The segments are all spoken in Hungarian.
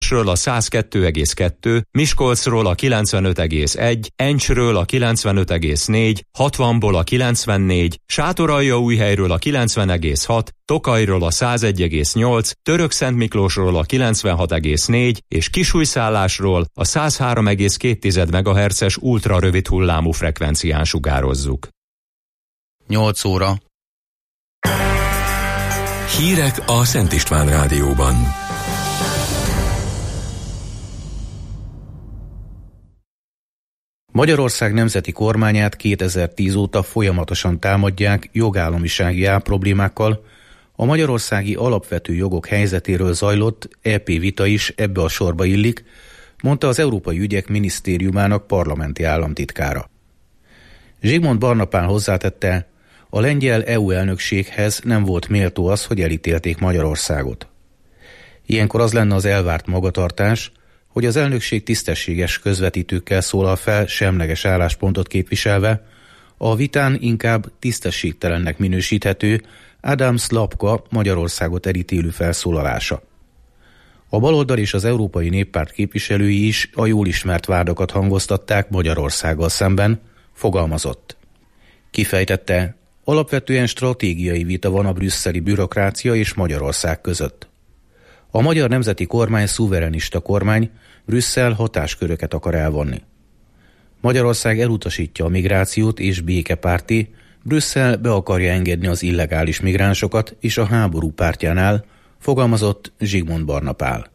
Pécsről a 102,2, Miskolcról a 95,1, Encsről a 95,4, 60-ból a 94, Sátoraljaújhelyről a 90,6, Tokajról a 101,8, Törökszentmiklósról a 96,4 és Kisújszállásról a 103,2 MHz-es ultrarövid hullámú frekvencián sugározzuk. 8 óra. Hírek a Szent István Rádióban. Magyarország nemzeti kormányát 2010 óta folyamatosan támadják jogállamisági álproblémákkal. A magyarországi alapvető jogok helyzetéről zajlott EP vita is ebbe a sorba illik, mondta az Európai Ügyek Minisztériumának parlamenti államtitkára. Zsigmond Barna Pál hozzátette, a lengyel EU elnökséghez nem volt méltó az, hogy elítélték Magyarországot. Ilyenkor az lenne az elvárt magatartás, hogy az elnökség tisztességes közvetítőkkel szólal fel, semleges álláspontot képviselve, a vitán inkább tisztességtelennek minősíthető Adam Szlapka Magyarországot elítélő felszólalása. A baloldal és az Európai Néppárt képviselői is a jól ismert vádakat hangoztatták Magyarországgal szemben, fogalmazott. Kifejtette, alapvetően stratégiai vita van a brüsszeli bürokrácia és Magyarország között. A magyar nemzeti kormány szuverenista kormány, Brüsszel hatásköröket akar elvonni. Magyarország elutasítja a migrációt és békepárti, Brüsszel be akarja engedni az illegális migránsokat és a háború pártján áll, fogalmazott Zsigmond Barna Pál.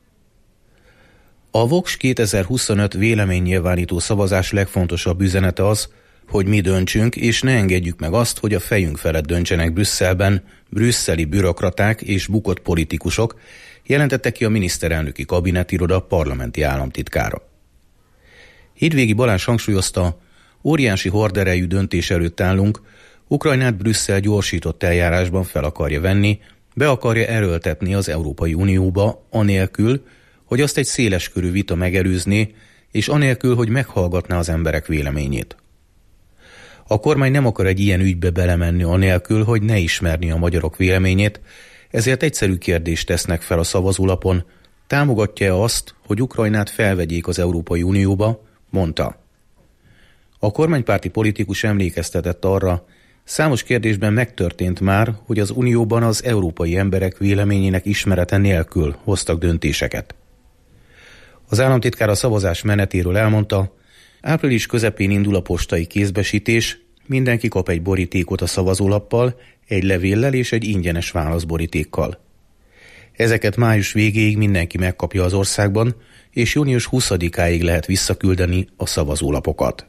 A Vox 2025 véleménynyilvánító szavazás legfontosabb üzenete az, hogy mi döntsünk, és ne engedjük meg azt, hogy a fejünk felett döntsenek Brüsszelben brüsszeli bürokraták és bukott politikusok, jelentette ki a miniszterelnöki kabinetiroda parlamenti államtitkára. Hídvégi Balázs hangsúlyozta, óriási horderejű döntés előtt állunk, Ukrajnát Brüsszel gyorsított eljárásban fel akarja venni, be akarja erőltetni az Európai Unióba, anélkül, hogy azt egy széleskörű vita megelőzné, és anélkül, hogy meghallgatná az emberek véleményét. A kormány nem akar egy ilyen ügybe belemenni anélkül, hogy ne ismerni a magyarok véleményét, ezért egyszerű kérdést tesznek fel a szavazólapon, támogatja-e azt, hogy Ukrajnát felvegyék az Európai Unióba, mondta. A kormánypárti politikus emlékeztetett arra, számos kérdésben megtörtént már, hogy az Unióban az európai emberek véleményének ismerete nélkül hoztak döntéseket. Az államtitkár a szavazás menetéről elmondta, április közepén indul a postai kézbesítés, mindenki kap egy borítékot a szavazólappal, egy levéllel és egy ingyenes válaszborítékkal. Ezeket május végéig mindenki megkapja az országban, és június 20-áig lehet visszaküldeni a szavazólapokat.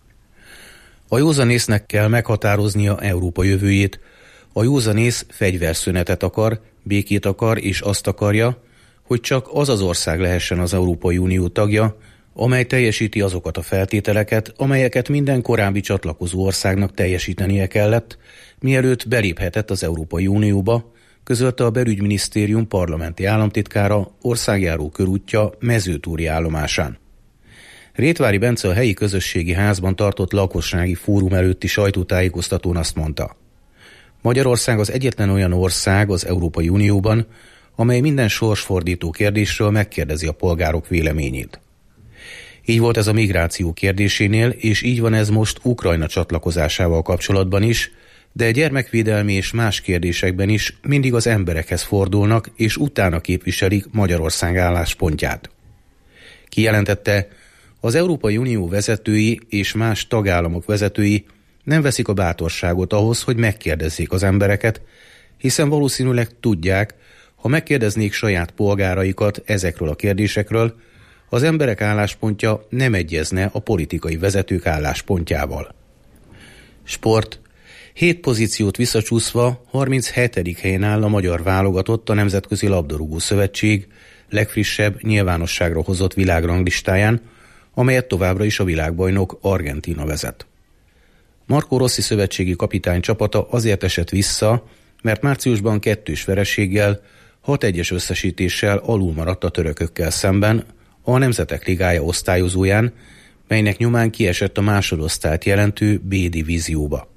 A józanésznek kell meghatároznia Európa jövőjét. A józanész fegyverszünetet akar, békét akar és azt akarja, hogy csak az az ország lehessen az Európai Unió tagja, amely teljesíti azokat a feltételeket, amelyeket minden korábbi csatlakozó országnak teljesítenie kellett, mielőtt beléphetett az Európai Unióba, közölte a Belügyminisztérium parlamenti államtitkára országjáró körútja Mezőtúri állomásán. Rétvári Bence a helyi közösségi házban tartott lakossági fórum előtti sajtótájékoztatón azt mondta. Magyarország az egyetlen olyan ország az Európai Unióban, amely minden sorsfordító kérdésről megkérdezi a polgárok véleményét. Így volt ez a migráció kérdésénél, és így van ez most Ukrajna csatlakozásával kapcsolatban is, de gyermekvédelmi és más kérdésekben is mindig az emberekhez fordulnak, és utána képviselik Magyarország álláspontját. Kijelentette, az Európai Unió vezetői és más tagállamok vezetői nem veszik a bátorságot ahhoz, hogy megkérdezzék az embereket, hiszen valószínűleg tudják, ha megkérdeznék saját polgáraikat ezekről a kérdésekről, az emberek álláspontja nem egyezne a politikai vezetők álláspontjával. Sport. 7 pozíciót visszacsúszva 37. helyen áll a magyar válogatott a Nemzetközi Labdarúgó Szövetség legfrissebb nyilvánosságra hozott világranglistáján, amelyet továbbra is a világbajnok Argentína vezet. Marco Rossi szövetségi kapitány csapata azért esett vissza, mert márciusban 2-2 vereséggel, 6-1-es összesítéssel alul maradt a törökökkel szemben a Nemzetek Ligája osztályozóján, melynek nyomán kiesett a másodosztályt jelentő B divízióba.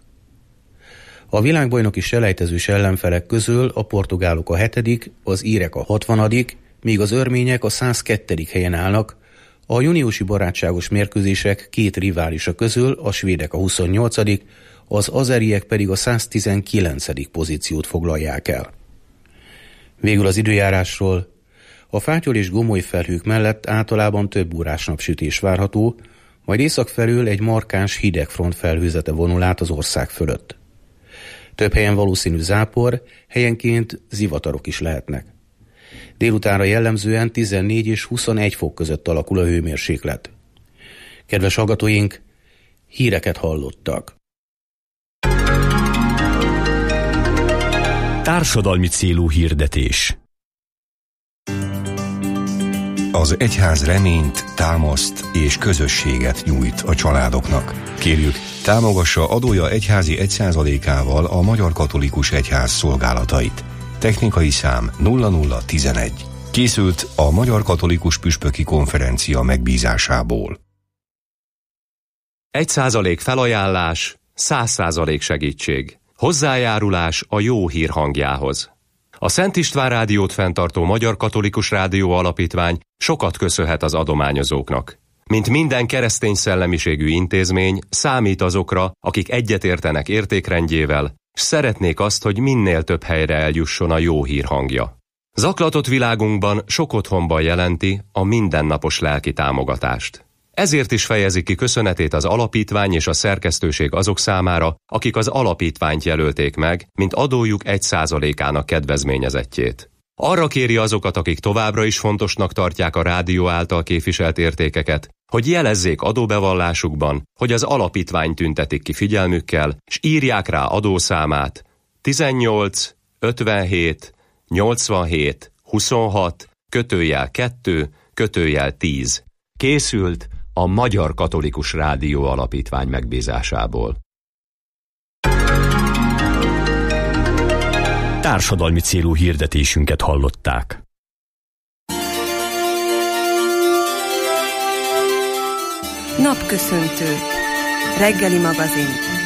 A világbajnoki selejtezős ellenfelek közül a portugálok a 7., az írek a 60. míg az örmények a 102. helyen állnak, a júniusi barátságos mérkőzések két riválisa közül a svédek a 28., az azeriek pedig a 119. pozíciót foglalják el. Végül az időjárásról. A fátyol és gomoly felhők mellett általában több órás napsütés várható, majd észak felől egy markáns hidegfront felhőzete vonul át az ország fölött. Több helyen valószínű zápor, helyenként zivatarok is lehetnek. Délutánra jellemzően 14 és 21 fok között alakul a hőmérséklet. Kedves hallgatóink, híreket hallottak. Társadalmi célú hirdetés. Az egyház reményt, támaszt és közösséget nyújt a családoknak. Kérjük, támogassa adója egyházi 1%-ával a Magyar Katolikus Egyház szolgálatait. Technikai szám 0011. Készült a Magyar Katolikus Püspöki Konferencia megbízásából. 1% felajánlás, 100% segítség. Hozzájárulás a jó hír hangjához. A Szent István Rádiót fenntartó Magyar Katolikus Rádió Alapítvány sokat köszönhet az adományozóknak. Mint minden keresztény szellemiségű intézmény, számít azokra, akik egyetértenek értékrendjével, s szeretnék azt, hogy minél több helyre eljusson a jó hír hangja. Zaklatott világunkban sok otthonban jelenti a mindennapos lelki támogatást. Ezért is fejezi ki köszönetét az alapítvány és a szerkesztőség azok számára, akik az alapítványt jelölték meg, mint adójuk 1%-ának kedvezményezettjét. Arra kéri azokat, akik továbbra is fontosnak tartják a rádió által képviselt értékeket, hogy jelezzék adóbevallásukban, hogy az alapítvány tüntetik ki figyelmükkel, s írják rá adószámát 18 57 87 26 /2 /10. Készült a Magyar Katolikus Rádió Alapítvány megbízásából. Társadalmi célú hirdetésünket hallották. Napköszöntő. Reggeli magazin.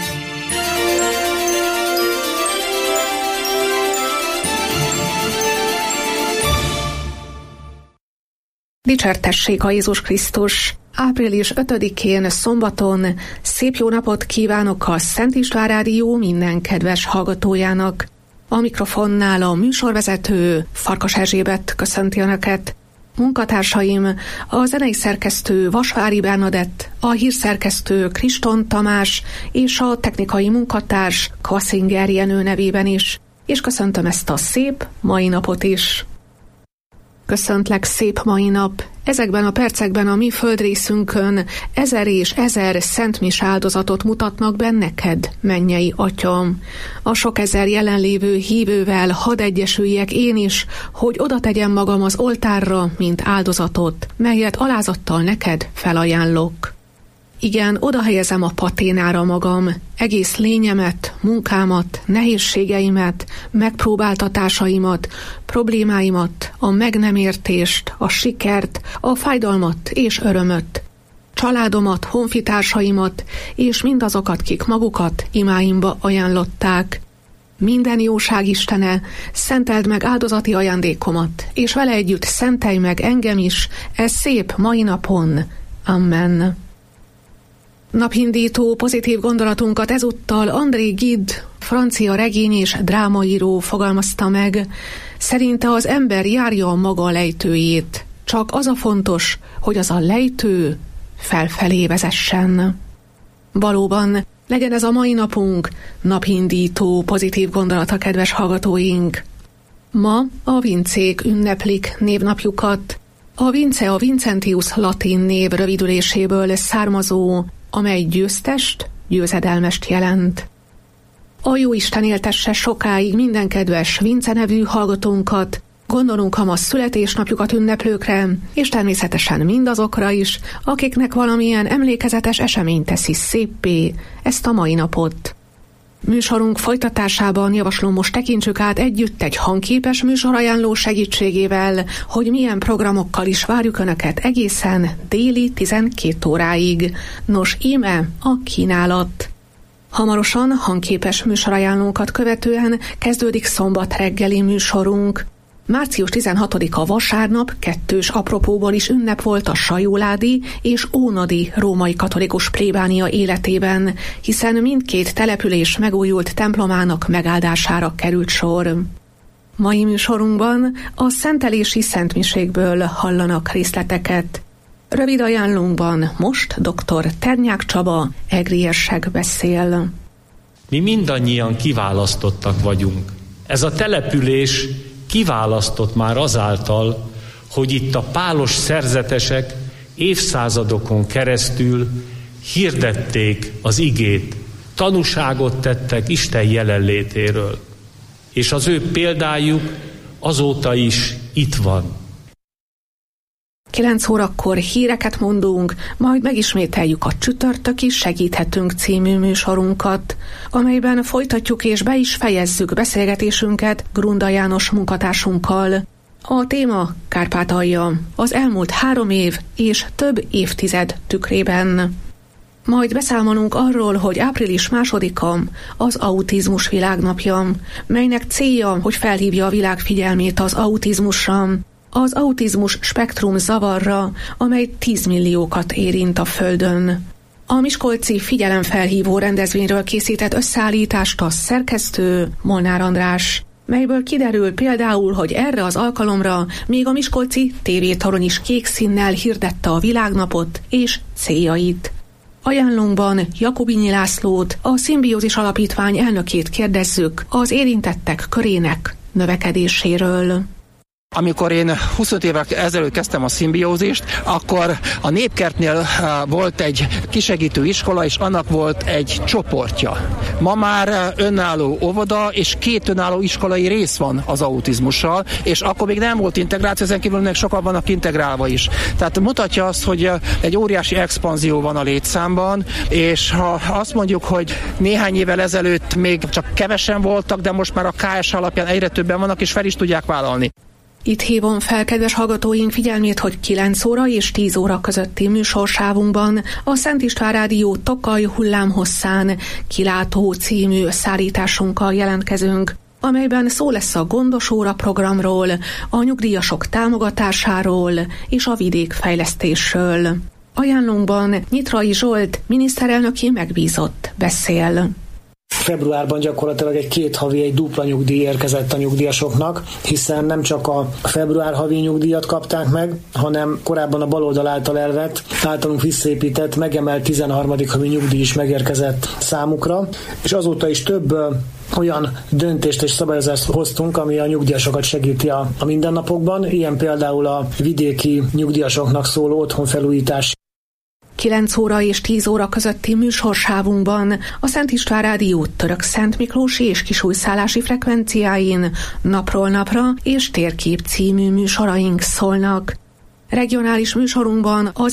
Dicsértessék a Jézus Krisztus! Április 5-én szombaton szép jó napot kívánok a Szent István Rádió minden kedves hallgatójának. A mikrofonnál a műsorvezető Farkas Erzsébet köszönti Önöket. Munkatársaim a zenei szerkesztő Vasvári Bernadett, a hírszerkesztő Kriston Tamás és a technikai munkatárs Kvaszinger Jenő nevében is. És köszöntöm ezt a szép mai napot is. Köszöntlek, szép mai nap! Ezekben a percekben a mi földrészünkön 1000 és 1000 szentmis áldozatot mutatnak be neked, mennyei Atyam. A sok ezer jelenlévő hívővel hadd egyesüljek én is, hogy oda tegyem magam az oltárra, mint áldozatot, melyet alázattal neked felajánlok. Igen, oda helyezem a paténára magam, egész lényemet, munkámat, nehézségeimet, megpróbáltatásaimat, problémáimat, a meg nem értést, a sikert, a fájdalmat és örömöt, családomat, honfitársaimat és mindazokat, kik magukat imáimba ajánlották. Minden jóság Istene, szenteld meg áldozati ajándékomat, és vele együtt szentelj meg engem is, ez szép mai napon. Amen. Napindító pozitív gondolatunkat ezúttal André Gide, francia regény és drámaíró fogalmazta meg. Szerinte az ember járja a maga lejtőjét, csak az a fontos, hogy az a lejtő felfelé vezessen. Valóban, legyen ez a mai napunk napindító pozitív gondolata, kedves hallgatóink. Ma a vincék ünneplik névnapjukat. A vince a Vincentius latin név rövidüléséből származó, amely győztest, győzedelmest jelent. A Jóisten éltesse sokáig minden kedves Vince nevű hallgatónkat, gondolunk a ma születésnapjukat ünneplőkre, és természetesen mindazokra is, akiknek valamilyen emlékezetes esemény teszi széppé ezt a mai napot. Műsorunk folytatásában javaslom, most tekintsük át együtt egy hangképes műsorajánló segítségével, hogy milyen programokkal is várjuk Önöket egészen déli 12 óráig. Nos, íme a kínálat. Hamarosan hangképes műsorajánlónkat követően kezdődik szombat reggeli műsorunk. Március 16-a vasárnap kettős apropóból is ünnep volt a sajóládi és ónadi római katolikus plébánia életében, hiszen mindkét település megújult templomának megáldására került sor. Mai műsorunkban a szentelési szentmisékből hallanak részleteket. Rövid ajánlónkban most dr. Ternyák Csaba, egriersek beszél. Mi mindannyian kiválasztottak vagyunk. Ez a település kiválasztott már azáltal, hogy itt a pálos szerzetesek évszázadokon keresztül hirdették az igét, tanúságot tettek Isten jelenlétéről, és az ő példájuk azóta is itt van. 9 órakor híreket mondunk, majd megismételjük a Csütörtöki Segíthetünk című műsorunkat, amelyben folytatjuk és be is fejezzük beszélgetésünket Grunda János munkatársunkkal. A téma Kárpátalja, az elmúlt 3 év és több évtized tükrében. Majd beszámolunk arról, hogy április 2-a az autizmus világnapja, melynek célja, hogy felhívja a világ figyelmét az autizmusra, az autizmus spektrum zavarra, amely 10 milliókat érint a Földön. A miskolci figyelemfelhívó rendezvényről készített összeállítást a szerkesztő Molnár András, melyből kiderül például, hogy erre az alkalomra még a miskolci tévétorony is kék színnel hirdette a világnapot és céljait. Ajánlónkban Jakubinyi Lászlót, a Szimbiózis Alapítvány elnökét kérdezzük az érintettek körének növekedéséről. Amikor én 25 évvel ezelőtt kezdtem a szimbiózist, akkor a Népkertnél volt egy kisegítő iskola, és annak volt egy csoportja. Ma már önálló óvoda, és 2 önálló iskolai rész van az autizmussal, és akkor még nem volt integráció, ezen kívül még sokan vannak integrálva is. Tehát mutatja azt, hogy egy óriási expanzió van a létszámban, és ha azt mondjuk, hogy néhány évvel ezelőtt még csak kevesen voltak, de most már a KS alapján egyre többen vannak, és fel is tudják vállalni. Itt hívom fel kedves hallgatóink figyelmét, hogy 9 óra és 10 óra közötti műsorsávunkban a Szent István Rádió Tokaj hullámhosszán Kilátó című szállításunkkal jelentkezünk, amelyben szó lesz a Gondos Óra programról, a nyugdíjasok támogatásáról és a vidékfejlesztésről. Ajánlónkban Nyitrai Zsolt miniszterelnöki megbízott beszél. Februárban gyakorlatilag egy 2 havi, egy dupla nyugdíj érkezett a nyugdíjasoknak, hiszen nem csak a február havi nyugdíjat kapták meg, hanem korábban a baloldal által elvett, általunk visszaépített, megemelt 13. havi nyugdíj is megérkezett számukra, és azóta is több olyan döntést és szabályozást hoztunk, ami a nyugdíjasokat segíti a mindennapokban, ilyen például a vidéki nyugdíjasoknak szóló otthonfelújítás. 9 óra és 10 óra közötti műsorsávunkban a Szent István Rádió Török Szent Miklósi és kisújszállási frekvenciáin napról napra és Térkép című műsoraink szólnak. Regionális műsorunkban az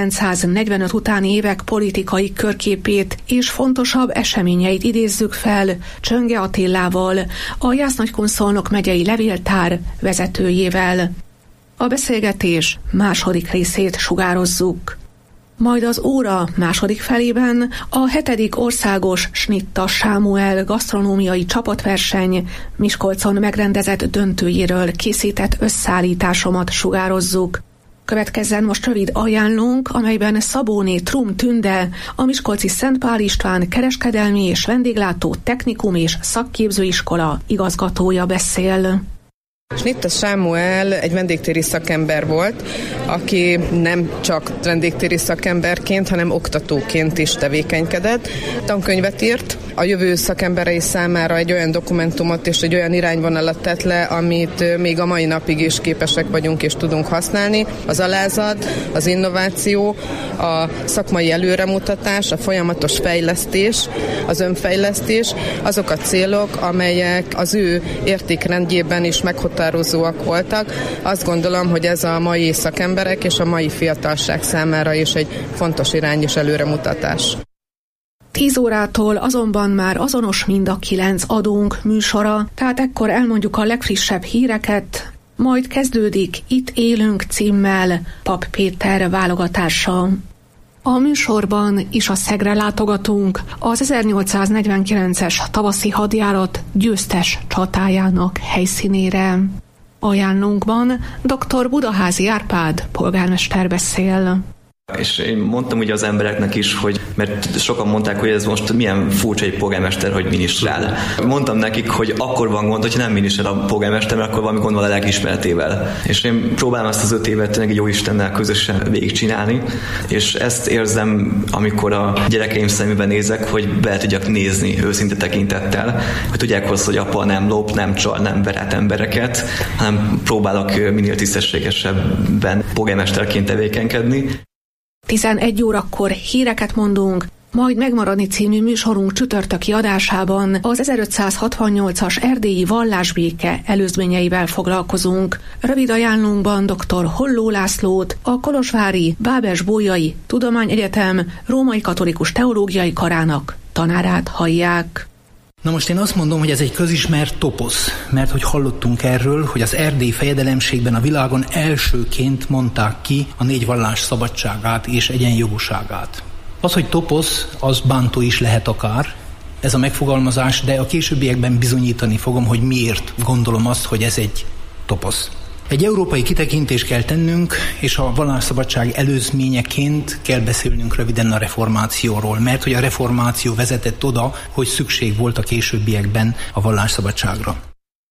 1945 utáni évek politikai körképét és fontosabb eseményeit idézzük fel Csönge Attillával, a Jász-Nagykun-Szolnok megyei levéltár vezetőjével. A beszélgetés második részét sugározzuk. Majd az óra második felében a 7. országos Snitta Sámuel gasztronómiai csapatverseny Miskolcon megrendezett döntőjéről készített összeállításomat sugározzuk. Következzen most rövid ajánlónk, amelyben Szabóné Trum Tünde, a Miskolci Szent Pál István kereskedelmi és vendéglátó technikum és szakképzőiskola igazgatója beszél. Snitta Sámuel egy vendégtéri szakember volt, aki nem csak vendégtéri szakemberként, hanem oktatóként is tevékenykedett. Tankönyvet írt, a jövő szakemberei számára egy olyan dokumentumot és egy olyan irányvonalat tett le, amit még a mai napig is képesek vagyunk és tudunk használni. Az alázat, az innováció, a szakmai előremutatás, a folyamatos fejlesztés, az önfejlesztés, azok a célok, amelyek az ő értékrendjében is meghatározóak voltak. Azt gondolom, hogy ez a mai szakemberek és a mai fiatalság számára is egy fontos irány és előremutatás. 10 órától azonban már azonos mind a 9 adónk műsora, tehát ekkor elmondjuk a legfrissebb híreket, majd kezdődik Itt élünk címmel Pap Péter válogatása. A műsorban is a Szegre látogatunk, az 1849-es tavaszi hadjárat győztes csatájának helyszínére. Ajánlónkban dr. Budaházi Árpád polgármester beszél. És én mondtam ugye az embereknek is, hogy mert sokan mondták, hogy ez most milyen furcsa egy polgármester, hogy minisztrál. Mondtam nekik, hogy akkor van gond, hogyha nem minisztrál a polgármester, mert akkor valami gond van a lelkiismeretével. És én próbálom ezt az 5 évet tényleg jó Istennel közösen végigcsinálni, és ezt érzem, amikor a gyerekeim szemében nézek, hogy be tudjak nézni őszinte tekintettel, hogy tudják hozzá, hogy apa nem lop, nem csal, nem ver át embereket, hanem próbálok minél tisztességesebben polgármesterként tevékenykedni. 11 órakor híreket mondunk, majd Megmaradni című műsorunk csütörtöki adásában az 1568-as erdélyi vallásbéke előzményeivel foglalkozunk. Rövid ajánlónkban dr. Holló Lászlót, a kolozsvári Bábes-Bolyai Tudományegyetem Római Katolikus Teológiai Karának tanárát hallják. Na most én azt mondom, hogy ez egy közismert toposz, mert hogy hallottunk erről, hogy az erdélyi fejedelemségben a világon elsőként mondták ki a 4 vallás szabadságát és egyenjogúságát. Az, hogy toposz, az bántó is lehet akár, ez a megfogalmazás, de a későbbiekben bizonyítani fogom, hogy miért gondolom azt, hogy ez egy toposz. Egy európai kitekintést kell tennünk, és a vallásszabadság előzményeként kell beszélnünk röviden a reformációról, mert hogy a reformáció vezetett oda, hogy szükség volt a későbbiekben a vallásszabadságra.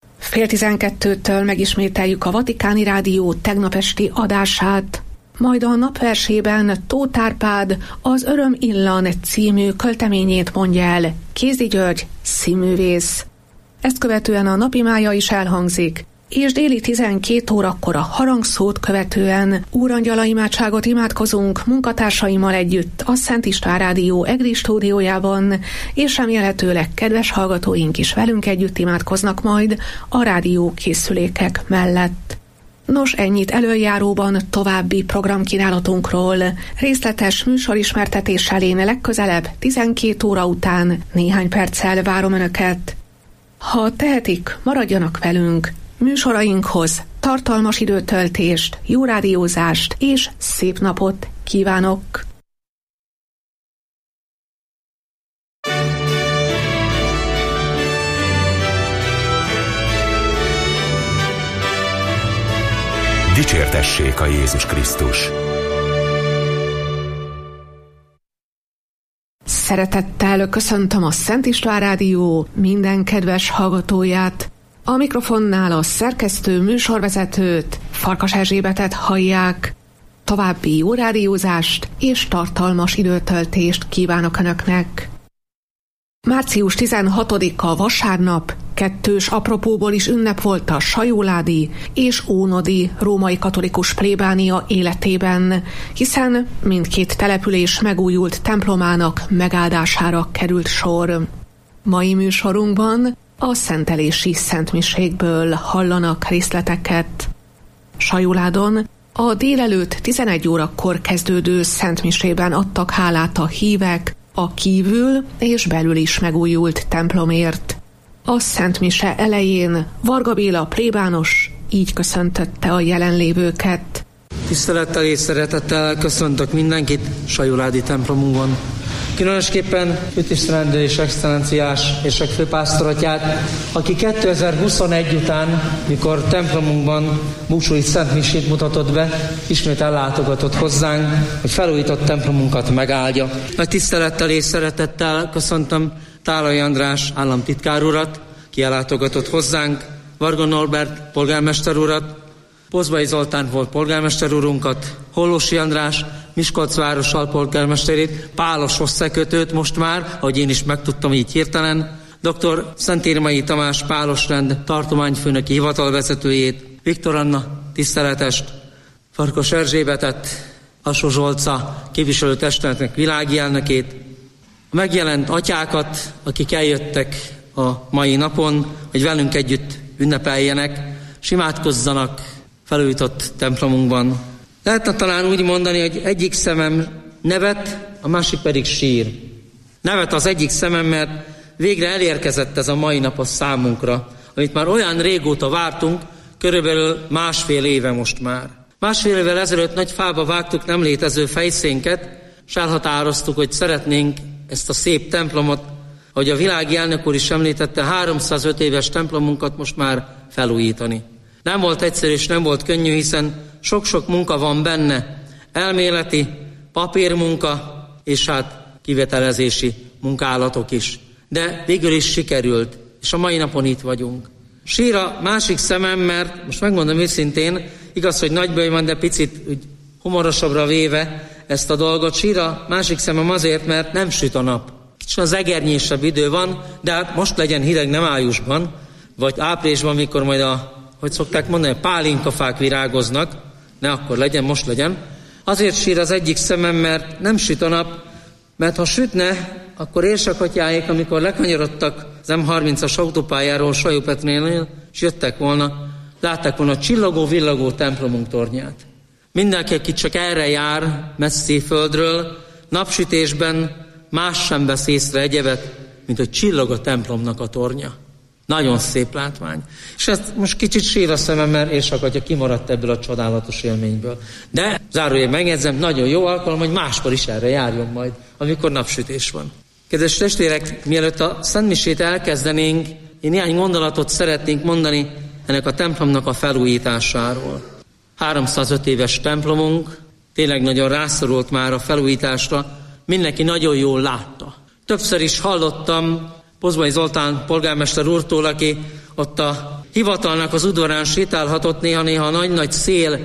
11:30 megismételjük a Vatikáni Rádió tegnap esti adását. Majd a napversében Tóth Árpád az Öröm illan című költeményét mondja el, Kézi György színművész. Ezt követően a napimája is elhangzik, és déli 12 órakor a harangszót követően Úrangyala imádságot imádkozunk munkatársaimmal együtt a Szent István Rádió EGRI stúdiójában, és remélhetőleg kedves hallgatóink is velünk együtt imádkoznak majd a rádió készülékek mellett. Nos, ennyit előjáróban további programkínálatunkról. Részletes műsorismertetéssel én legközelebb 12 óra után néhány perccel várom Önöket. Ha tehetik, maradjanak velünk. Műsorainkhoz tartalmas időtöltést, jó rádiózást és szép napot kívánok! Dicsértessék a Jézus Krisztus! Szeretettel köszöntöm a Szent István Rádió minden kedves hallgatóját. A mikrofonnál a szerkesztő műsorvezetőt, Farkas Erzsébetet hallják. További jó rádiózást és tartalmas időtöltést kívánok Önöknek. Március 16-a vasárnap kettős apropóból is ünnep volt a sajóládi és ónodi római katolikus plébánia életében, hiszen mindkét település megújult templomának megáldására került sor. Mai műsorunkban a szentelési szentmisékből hallanak részleteket. Sajóládon a délelőtt 11 órakor kezdődő szentmisében adtak hálát a hívek a kívül és belül is megújult templomért. A szentmise elején Varga Béla plébános így köszöntötte a jelenlévőket. Tisztelettel és szeretettel köszöntök mindenkit sajóládi templomunkon. Különösképpen Főtisztelendő és Excellenciás és főpásztoratyát, aki 2021 után, mikor templomunkban búcsúi szentmisét mutatott be, ismét ellátogatott hozzánk, hogy felújított templomunkat megáldja. Nagy tisztelettel és szeretettel köszöntöm Tálai András államtitkár urat, ki ellátogatott hozzánk, Varga Norbert polgármester urat, Pozbai Zoltán volt polgármester úrunkat, Hollósi András Miskolc város alpolgármesterét, Pálos összekötőt most már, ahogy én is megtudtam így hirtelen, dr. Szentírmai Tamás Pálosrend tartományfőnöki hivatalvezetőjét, Viktor Anna tiszteletest, Farkas Erzsébetet, Asó Zsolca képviselőtestületnek világi elnökét, a megjelent atyákat, akik eljöttek a mai napon, hogy velünk együtt ünnepeljenek, s imádkozzanak felújított templomunkban. Lehetne talán úgy mondani, hogy egyik szemem nevet, a másik pedig sír. Nevet az egyik szemem, mert végre elérkezett ez a mai nap a számunkra, amit már olyan régóta vártunk, körülbelül 1,5 éve most már. 1,5 évvel ezelőtt nagy fába vágtuk nem létező fejszénket, és elhatároztuk, hogy szeretnénk ezt a szép templomot, ahogy a világi elnök úr is említette, 305 éves templomunkat most már felújítani. Nem volt egyszerű és nem volt könnyű, hiszen sok-sok munka van benne. Elméleti, papírmunka és hát kivetelezési munkálatok is. De végül is sikerült, és a mai napon itt vagyunk. Sír a másik szemem, mert most megmondom őszintén, igaz, hogy nagybőj van, de picit úgy humorosabbra véve ezt a dolgot. Sír a másik szemem azért, mert nem süt a nap. És az egernyésebb idő van, de hát most legyen hideg, nem májusban, vagy áprilisban, mikor majd hogy szokták mondani, pálinkafák virágoznak, ne akkor legyen, most legyen. Azért sír az egyik szemem, mert nem süt a nap, mert ha sütne, akkor érsakatyáik, amikor lekanyarodtak az M30-as autópályáról Sajó-Petrénél, és jöttek volna, látták volna a csillogó-villogó templomunk tornyát. Mindenki, aki csak erre jár messzi földről, napsütésben más sem vesz észre egyebet, mint hogy csillog a templomnak a tornya. Nagyon szép látvány. És ezt most kicsit sír a szemem, mert érsakatya kimaradt ebből a csodálatos élményből. De zárójel megjegyzem, nagyon jó alkalom, hogy máskor is erre járjon majd, amikor napsütés van. Kedves testvérek, mielőtt a szentmisét elkezdenénk, én néhány gondolatot szeretnénk mondani ennek a templomnak a felújításáról. 305 éves templomunk, tényleg nagyon rászorult már a felújításra, mindenki nagyon jól látta. Többször is hallottam Pozsonyi Zoltán polgármester úrtól, aki ott a hivatalnak az udvarán sétálhatott néha-néha a nagy-nagy szél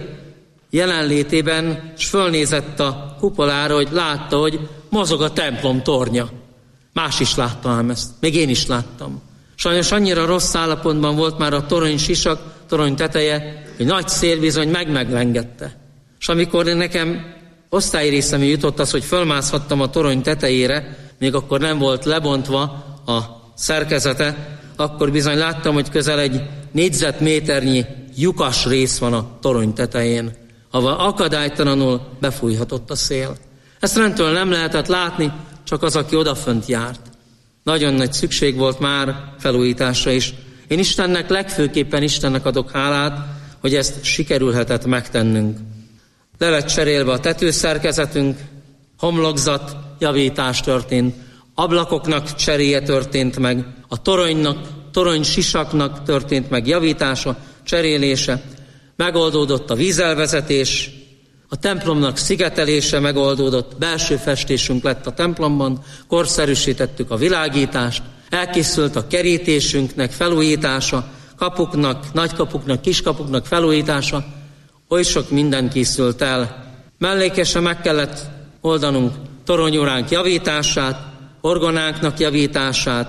jelenlétében, és fölnézett a kupolára, hogy látta, hogy mozog a templom tornya. Más is látta ám ezt, még én is láttam. Sajnos annyira rossz állapotban volt már a torony sisak, torony teteje, hogy nagy szél bizony meglengette. És amikor nekem osztályi részemű jutott az, hogy fölmászhattam a torony tetejére, még akkor nem volt lebontva a szerkezete, akkor bizony láttam, hogy közel egy négyzetméternyi lyukas rész van a torony tetején, ahol akadálytalanul befújhatott a szél. Ezt rendtől nem lehetett látni, csak az, aki odafönt járt. Nagyon nagy szükség volt már felújításra is. Én Istennek, legfőképpen Istennek adok hálát, hogy ezt sikerülhetett megtennünk. Le lett cserélve a tetőszerkezetünk, homlokzat javítás történt, ablakoknak cseréje történt meg, a torony sisaknak történt meg javítása, cserélése, megoldódott a vízelvezetés, a templomnak szigetelése megoldódott, belső festésünk lett a templomban, korszerűsítettük a világítást, elkészült a kerítésünknek felújítása, kapuknak, nagykapuknak, kiskapuknak felújítása, oly sok minden készült el. Mellékesen meg kellett oldanunk toronyóránk javítását, orgonánknak javítását.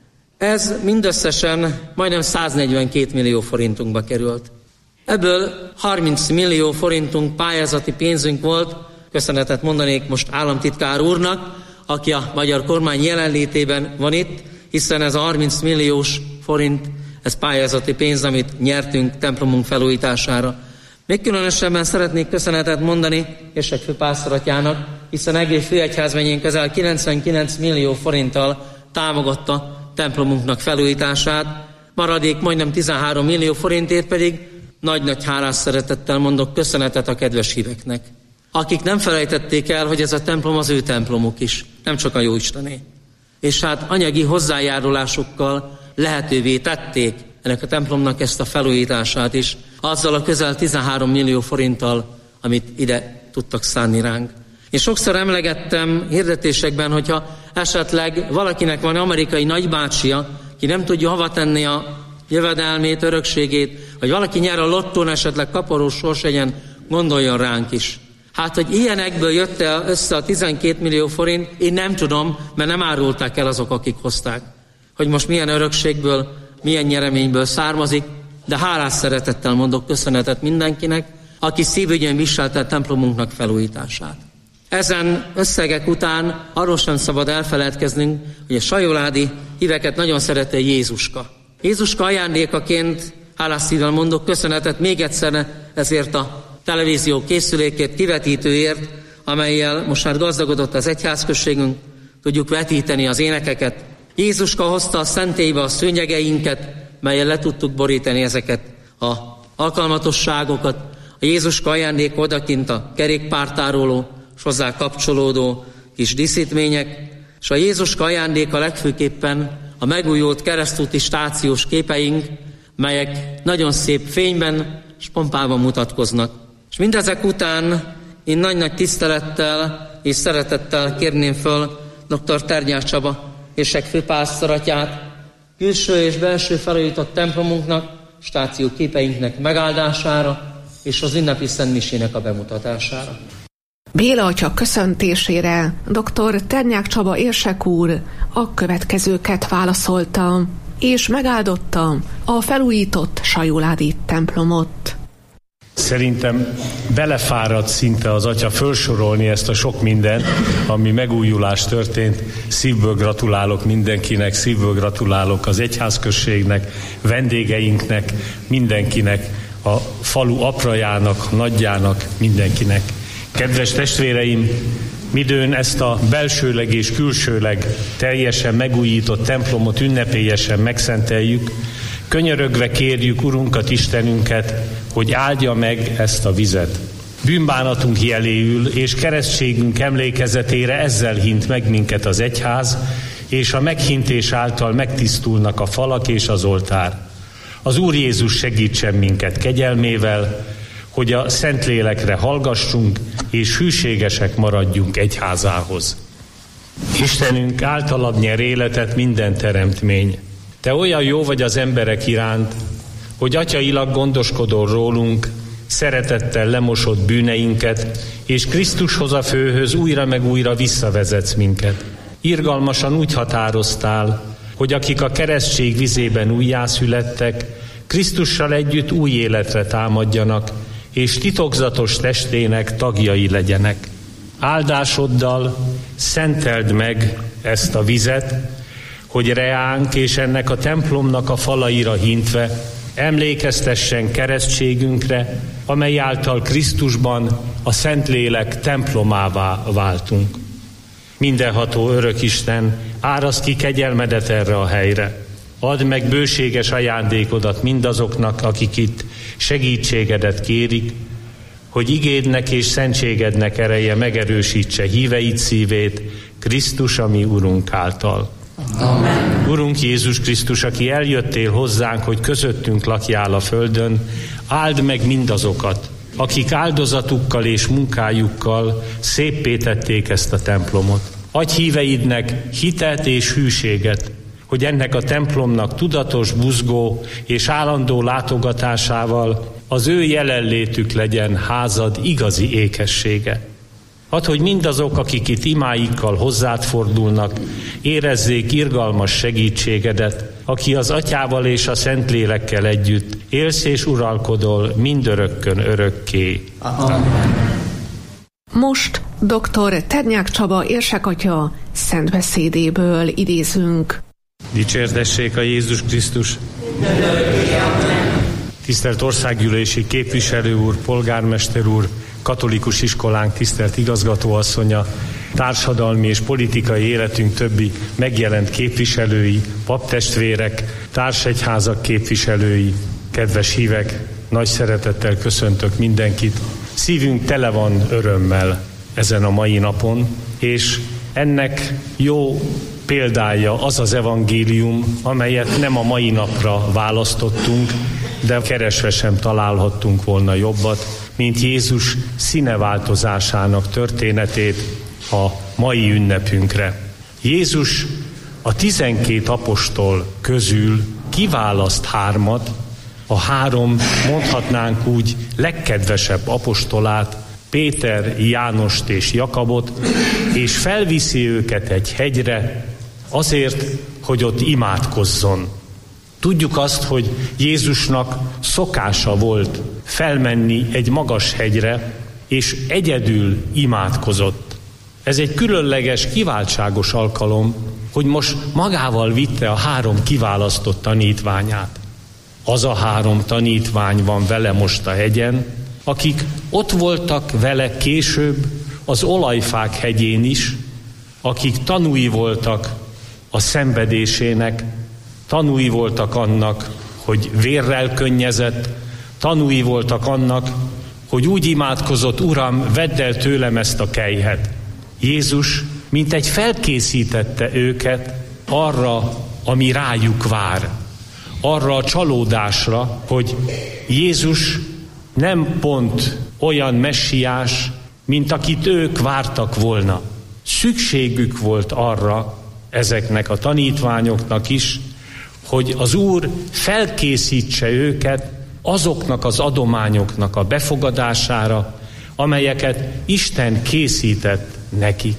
Ez mindösszesen majdnem 142 millió forintunkba került. Ebből 30 millió forintunk pályázati pénzünk volt, köszönetet mondanék most államtitkár úrnak, aki a magyar kormány jelenlétében van itt, hiszen ez a 30 milliós forint, ez pályázati pénz, amit nyertünk templomunk felújítására. Még különösebben szeretnék köszönetet mondani Érsek főpásztoratyának, hiszen egész főegyházmegyén közel 99 millió forinttal támogatta templomunknak felújítását, maradék majdnem 13 millió forintért pedig nagy-nagy hálás szeretettel mondok köszönetet a kedves híveknek, akik nem felejtették el, hogy ez a templom az ő templomuk is, nem csak a Jóistené. És hát anyagi hozzájárulásokkal lehetővé tették ennek a templomnak ezt a felújítását is, azzal a közel 13 millió forinttal, amit ide tudtak szánni ránk. Én sokszor emlegettem hirdetésekben, hogyha esetleg valakinek van amerikai nagybácsia, ki nem tudja hova tenni a jövedelmét, örökségét, vagy valaki nyer a lottón, esetleg kaparós sorsegyen, gondoljon ránk is. Hát, hogy ilyenekből jött össze a 12 millió forint, én nem tudom, mert nem árulták el azok, akik hozták. Hogy most milyen örökségből, milyen nyereményből származik, de hálás szeretettel mondok köszönetet mindenkinek, aki szívügyen viselte a templomunknak felújítását. Ezen összegek után arról sem szabad elfeledkeznünk, hogy a sajóládi híveket nagyon szerette Jézuska. Jézuska ajándékaként hálás szívvel mondok köszönetet még egyszer ezért a televízió készülékért, kivetítőért, amellyel most már gazdagodott az egyházközségünk, tudjuk vetíteni az énekeket. Jézuska hozta a szentélybe a szőnyegeinket, mellyel le tudtuk borítani ezeket a alkalmatosságokat. A Jézuska ajándék odakint a kerékpártároló, és hozzá kapcsolódó kis díszítmények, és a Jézuska ajándéka legfőképpen a megújult keresztúti stációs képeink, melyek nagyon szép fényben és pompában mutatkoznak. És mindezek után én nagy-nagy tisztelettel és szeretettel kérném föl dr. Ternyák Csaba érsek főpásztoratyát, külső és belső felújított templomunknak, stáció képeinknek megáldására és az ünnepi szentmisének a bemutatására. Béla atya köszöntésére dr. Ternyák Csaba érsek úr a következőket válaszolta, és megáldotta a felújított Sajóládi templomot. Szerintem belefáradt szinte az atya felsorolni ezt a sok mindent, ami megújulás történt. Szívből gratulálok mindenkinek, szívből gratulálok az egyházközségnek, vendégeinknek, mindenkinek, a falu aprajának, nagyjának, mindenkinek. Kedves testvéreim, midőn ezt a belsőleg és külsőleg teljesen megújított templomot ünnepélyesen megszenteljük, könyörögve kérjük Urunkat, Istenünket, hogy áldja meg ezt a vizet. Bűnbánatunk jeléül és keresztségünk emlékezetére ezzel hint meg minket az egyház, és a meghintés által megtisztulnak a falak és az oltár. Az Úr Jézus segítsen minket kegyelmével, hogy a Szentlélekre hallgassunk, és hűségesek maradjunk egyházához. Istenünk, általad nyer életet minden teremtmény. Te olyan jó vagy az emberek iránt, hogy atyailag gondoskodol rólunk, szeretettel lemosod bűneinket, és Krisztushoz a főhöz újra meg újra visszavezetsz minket. Irgalmasan úgy határoztál, hogy akik a keresztség vizében újjászülettek, Krisztussal együtt új életre támadjanak, és titokzatos testének tagjai legyenek. Áldásoddal szenteld meg ezt a vizet, hogy reánk és ennek a templomnak a falaira hintve emlékeztessen keresztségünkre, amely által Krisztusban a Szentlélek templomává váltunk. Mindenható Örökisten, áraszd ki kegyelmedet erre a helyre. Add meg bőséges ajándékodat mindazoknak, akik itt segítségedet kérik, hogy igédnek és szentségednek ereje megerősítse híveid szívét Krisztus, a mi Urunk által. Amen. Urunk Jézus Krisztus, aki eljöttél hozzánk, hogy közöttünk lakjál a földön, áld meg mindazokat, akik áldozatukkal és munkájukkal széppé tették ezt a templomot. Adj híveidnek hitet és hűséget, hogy ennek a templomnak tudatos, buzgó és állandó látogatásával az ő jelenlétük legyen házad igazi ékessége. Add, hogy mindazok, akik itt imáikkal hozzád fordulnak, érezzék irgalmas segítségedet, aki az Atyával és a Szentlélekkel együtt élsz és uralkodol mindörökkön örökké. Amen. Most dr. Ternyák Csaba érsekatya szent beszédéből idézünk. Dicsértessék a Jézus Krisztus! Tisztelt országgyűlési képviselő úr, polgármester úr, katolikus iskolánk tisztelt igazgatóasszonya, társadalmi és politikai életünk többi megjelent képviselői, paptestvérek, társegyházak képviselői, kedves hívek, nagy szeretettel köszöntök mindenkit. Szívünk tele van örömmel ezen a mai napon, és ennek jó példája az az evangélium, amelyet nem a mai napra választottunk, de keresve sem találhattunk volna jobbat, mint Jézus színeváltozásának történetét a mai ünnepünkre. Jézus a 12 apostol közül kiválaszt 3, a 3, mondhatnánk úgy, legkedvesebb apostolát, Péter, Jánost és Jakabot, és felviszi őket egy hegyre azért, hogy ott imádkozzon. Tudjuk azt, hogy Jézusnak szokása volt felmenni egy magas hegyre, és egyedül imádkozott. Ez egy különleges, kiváltságos alkalom, hogy most magával vitte a 3 kiválasztott tanítványát. Az a 3 tanítvány van vele most a hegyen, akik ott voltak vele később az Olajfák hegyén is, akik tanúi voltak a szenvedésének, tanúi voltak annak, hogy vérrel könnyezett, tanúi voltak annak, hogy úgy imádkozott, Uram, vedd el tőlem ezt a kelyhet. Jézus mintegy felkészítette őket arra, ami rájuk vár. arra a csalódásra, hogy Jézus nem pont olyan messiás, mint akit ők vártak volna. Szükségük volt arra, ezeknek a tanítványoknak is, hogy az Úr felkészítse őket azoknak az adományoknak a befogadására, amelyeket Isten készített nekik.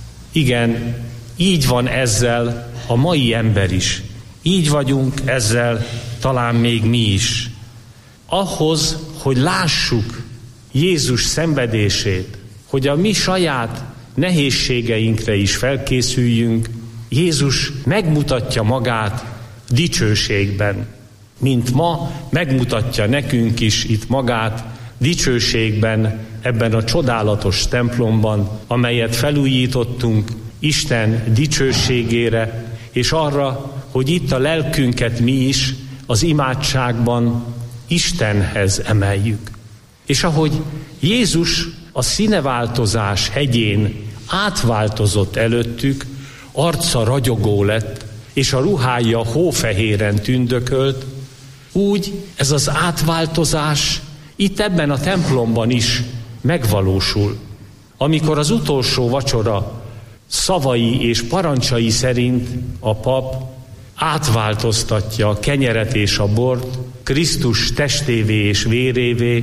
Igen, így van ezzel a mai ember is. Így vagyunk ezzel talán még mi is. Ahhoz, hogy lássuk Jézus szenvedését, hogy a mi saját nehézségeinkre is felkészüljünk, Jézus megmutatja magát dicsőségben, mint ma megmutatja nekünk is itt magát dicsőségben ebben a csodálatos templomban, amelyet felújítottunk Isten dicsőségére, és arra, hogy itt a lelkünket mi is az imádságban Istenhez emeljük. És ahogy Jézus a színeváltozás hegyén átváltozott előttük, arca ragyogó lett, és a ruhája hófehéren tündökölt, úgy ez az átváltozás itt ebben a templomban is megvalósul. Amikor az utolsó vacsora szavai és parancsai szerint a pap átváltoztatja a kenyeret és a bort Krisztus testévé és vérévé,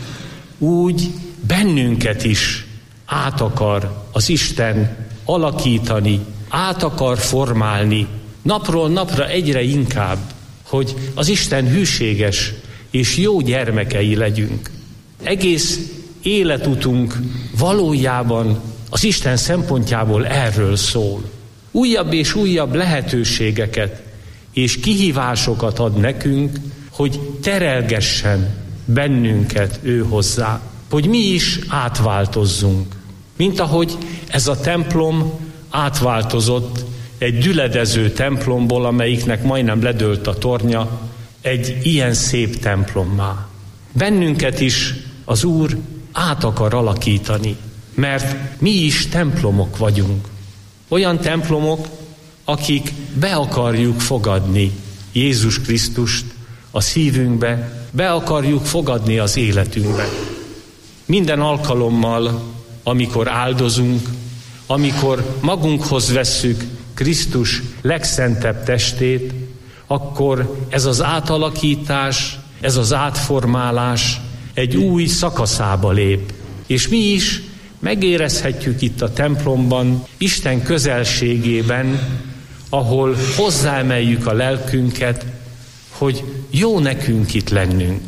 úgy bennünket is át akar az Isten alakítani, át akar formálni, napról napra egyre inkább, hogy az Isten hűséges és jó gyermekei legyünk. Egész életutunk valójában az Isten szempontjából erről szól. Újabb és újabb lehetőségeket és kihívásokat ad nekünk, hogy terelgessen bennünket ő hozzá, hogy mi is átváltozzunk. Mint ahogy ez a templom átváltozott egy düledező templomból, amelyiknek majdnem ledőlt a tornya, egy ilyen szép templommá. Bennünket is az Úr át akar alakítani, mert mi is templomok vagyunk. Olyan templomok, akik be akarjuk fogadni Jézus Krisztust a szívünkbe, be akarjuk fogadni az életünkbe. Minden alkalommal, amikor áldozunk, amikor magunkhoz vesszük Krisztus legszentebb testét, akkor ez az átalakítás, ez az átformálás egy új szakaszába lép. És mi is megérezhetjük itt a templomban, Isten közelségében, ahol hozzáemeljük a lelkünket, hogy jó nekünk itt lennünk.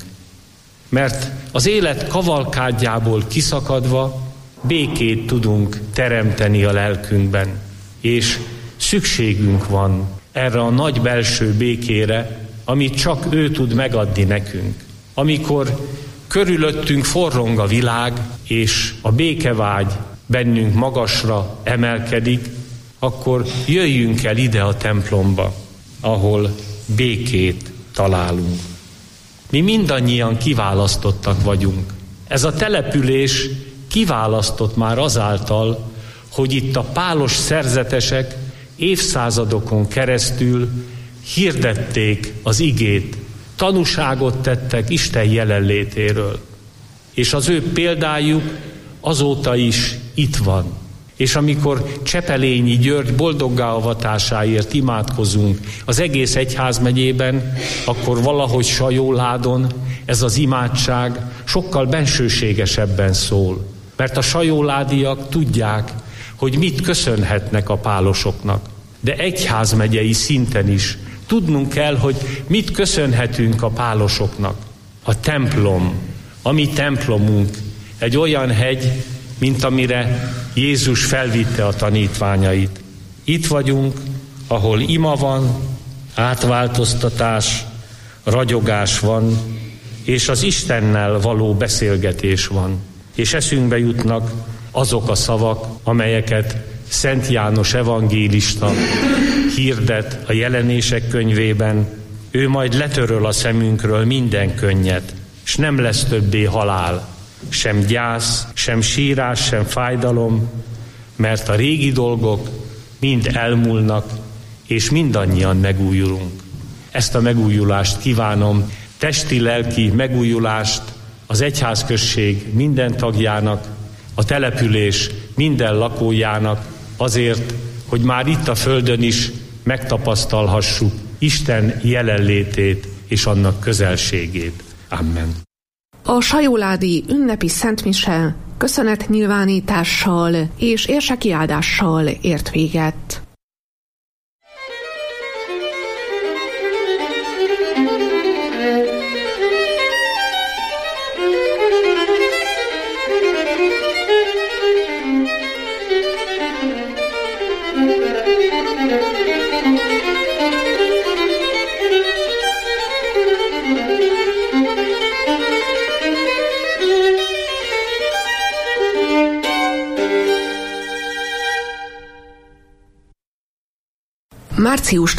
Mert az élet kavalkádjából kiszakadva békét tudunk teremteni a lelkünkben, és szükségünk van erre a nagy belső békére, amit csak ő tud megadni nekünk. Amikor körülöttünk forrong a világ, és a békevágy bennünk magasra emelkedik, akkor jöjjünk el ide a templomba, ahol békét találunk. Mi mindannyian kiválasztottak vagyunk. Ez a település kiválasztott már azáltal, hogy itt a pálos szerzetesek évszázadokon keresztül hirdették az igét, tanúságot tettek Isten jelenlétéről. És az ő példájuk azóta is itt van. És amikor Csepelényi György boldoggá avatásáért imádkozunk az egész egyházmegyében, akkor valahogy Sajóládon ez az imádság sokkal bensőségesebben szól. Mert a sajóládiak tudják, hogy mit köszönhetnek a pálosoknak. De egyházmegyei szinten is tudnunk kell, hogy mit köszönhetünk a pálosoknak. A templom, a mi templomunk egy olyan hegy, mint amire Jézus felvitte a tanítványait. Itt vagyunk, ahol ima van, átváltoztatás, ragyogás van, és az Istennel való beszélgetés van. És eszünkbe jutnak azok a szavak, amelyeket Szent János evangélista hirdet a Jelenések könyvében. Ő majd letöröl a szemünkről minden könnyet, és nem lesz többé halál, sem gyász, sem sírás, sem fájdalom, mert a régi dolgok mind elmúlnak, és mindannyian megújulunk. ezt a megújulást kívánom, testi-lelki megújulást az egyházközség minden tagjának, a település minden lakójának, azért, hogy már itt a földön is megtapasztalhassuk Isten jelenlétét és annak közelségét. Amen. A sajóládi ünnepi szentmise köszönetnyilvánítással és érseki áldással ért véget. Március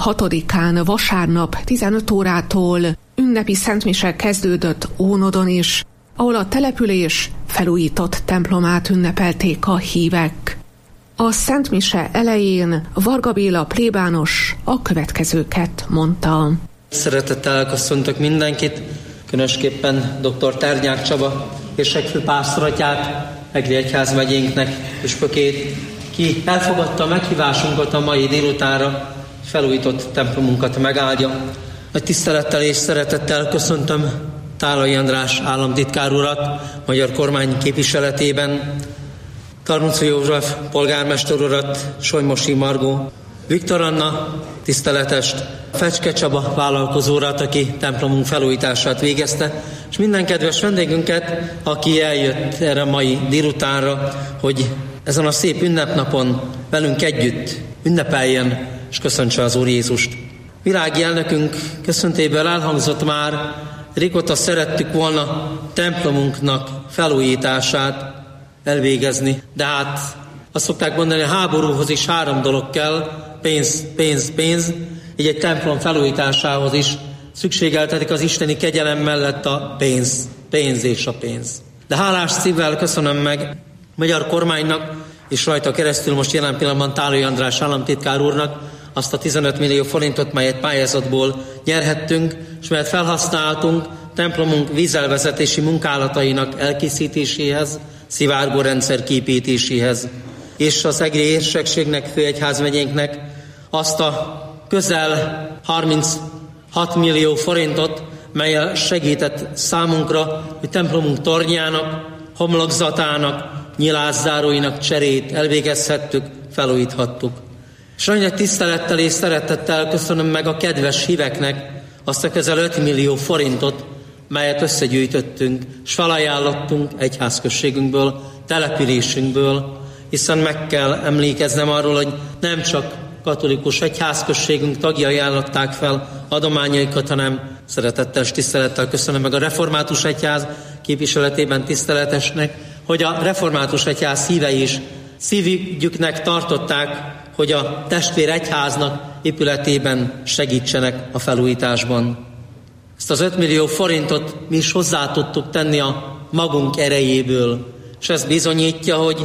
16-án vasárnap 15 órától ünnepi szentmise kezdődött Ónodon is, ahol a település felújított templomát ünnepelték a hívek. A szentmise elején Varga Béla plébános a következőket mondta. Szeretettel köszöntök mindenkit, különösképpen dr. Ternyák Csaba érsekfőpásztoratját, Egri egyházmegyénknek püspökét, ki elfogadta a meghívásunkat a mai délutánra, felújított templomunkat megáldja. Nagy tisztelettel és szeretettel köszöntöm Tálai András államtitkár urat, magyar kormány képviseletében, Tarnóci József polgármester urat, Solymosi Margó, Viktor Anna tiszteletest, Fecske Csaba vállalkozó urat, aki templomunk felújítását végezte, és minden kedves vendégünket, aki eljött erre a mai délutánra, hogy ezen a szép ünnepnapon velünk együtt ünnepeljen és köszöntse az Úr Jézust. Világi elnökünk köszöntéből elhangzott már, régóta szerettük volna templomunknak felújítását elvégezni, de hát azt szokták mondani, a háborúhoz is 3 dolog kell, pénz, pénz, pénz, így egy templom felújításához is szükségeltetik az isteni kegyelem mellett a pénz, pénz és a pénz. De hálás szívvel köszönöm meg magyar kormánynak, és rajta keresztül most jelen pillanatban Tálai András államtitkár úrnak azt a 15 millió forintot, melyet pályázatból nyerhettünk, és melyet felhasználtunk templomunk vízelvezetési munkálatainak elkészítéséhez, szivárgórendszer kiépítéséhez, és az egri érsekségnek, főegyházmegyénknek azt a közel 36 millió forintot, melyel segített számunkra, hogy templomunk tornyának, homlokzatának, nyilászáróinak cserét elvégezhettük, felújíthattuk. És nagy tisztelettel és szeretettel köszönöm meg a kedves híveknek azt a közel 5 millió forintot, melyet összegyűjtöttünk, és felajánlottunk egyházközségünkből, településünkből, hiszen meg kell emlékeznem arról, hogy nem csak katolikus egyházközségünk tagjai ajánlották fel adományaikat, hanem szeretettel és tisztelettel köszönöm meg a református egyház képviseletében tiszteletesnek, hogy a református egyház hívei is szívügyüknek tartották, hogy a testvér egyháznak épületében segítsenek a felújításban. Ezt az 5 millió forintot mi is hozzá tudtuk tenni a magunk erejéből, és ez bizonyítja, hogy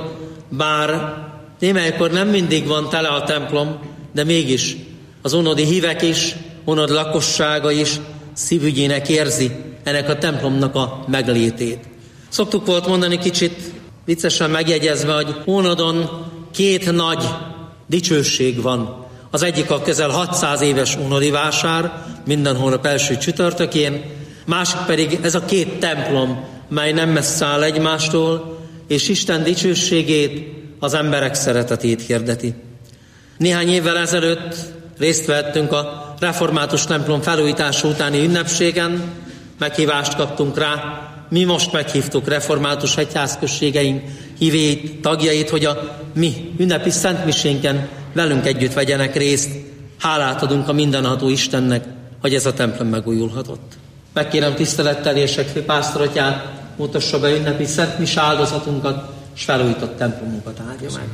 bár némelykor nem mindig van tele a templom, de mégis az ónodi hívek is, ónod lakossága is szívügyének érzi ennek a templomnak a meglétét. Szoktuk volt mondani kicsit viccesen megjegyezve, hogy Ónodon 2 nagy dicsőség van. Az egyik a közel 600 éves ónodi vásár, minden hónap első csütörtökén, másik pedig ez a 2 templom, mely nem messze áll egymástól, és Isten dicsőségét, az emberek szeretetét hirdeti. Néhány évvel ezelőtt részt vettünk a református templom felújítása utáni ünnepségen, meghívást kaptunk rá, mi most meghívtuk református egyházközségeink hívét, tagjait, hogy a mi ünnepi szentmisénken velünk együtt vegyenek részt. Hálát adunk a mindenható Istennek, hogy ez a templom megújulhatott. Megkérem tisztelettel érsekfő pásztoratját, mutassa be ünnepi szentmis áldozatunkat, és felújított templomunkat áldja meg.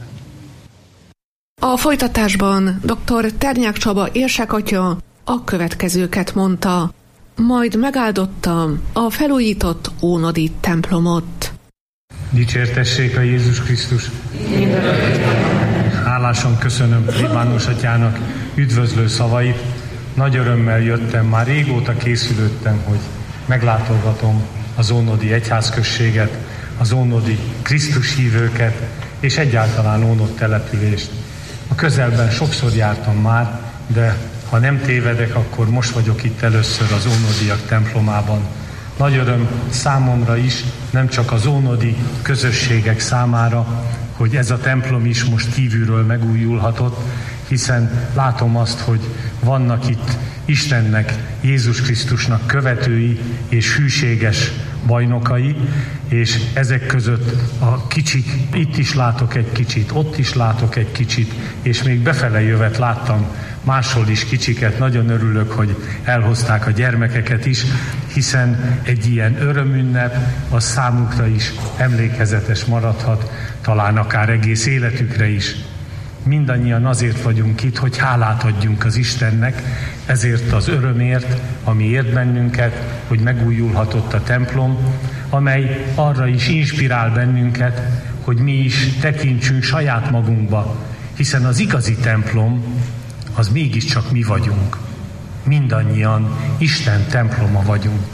A folytatásban dr. Ternyák Csaba érsekatya a következőket mondta. Majd megáldottam a felújított ónodi templomot. Dicsértessék a Jézus Krisztus! Hálásan köszönöm plébános atyának üdvözlő szavait. Nagy örömmel jöttem, már régóta készülődtem, hogy meglátogatom az ónodi egyházközséget, az ónodi Krisztus hívőket, és egyáltalán Ónod települést. A közelben sokszor jártam már, de ha nem tévedek, akkor most vagyok itt először az ónodiak templomában. Nagy öröm számomra is, nem csak az ónodi közösségek számára, hogy ez a templom is most kívülről megújulhatott, hiszen látom azt, hogy vannak itt Istennek, Jézus Krisztusnak követői és hűséges bajnokai, és ezek között a kicsik, itt is látok egy kicsit, ott is látok egy kicsit, és még befele jövet láttam máshol is kicsiket. Nagyon örülök, hogy elhozták a gyermekeket is, hiszen egy ilyen örömünnep az számukra is emlékezetes maradhat, talán akár egész életükre is. Mindannyian azért vagyunk itt, hogy hálát adjunk az Istennek, ezért az örömért, ami ért bennünket, hogy megújulhatott a templom, amely arra is inspirál bennünket, hogy mi is tekintsünk saját magunkba, hiszen az igazi templom az mégiscsak mi vagyunk. Mindannyian Isten temploma vagyunk.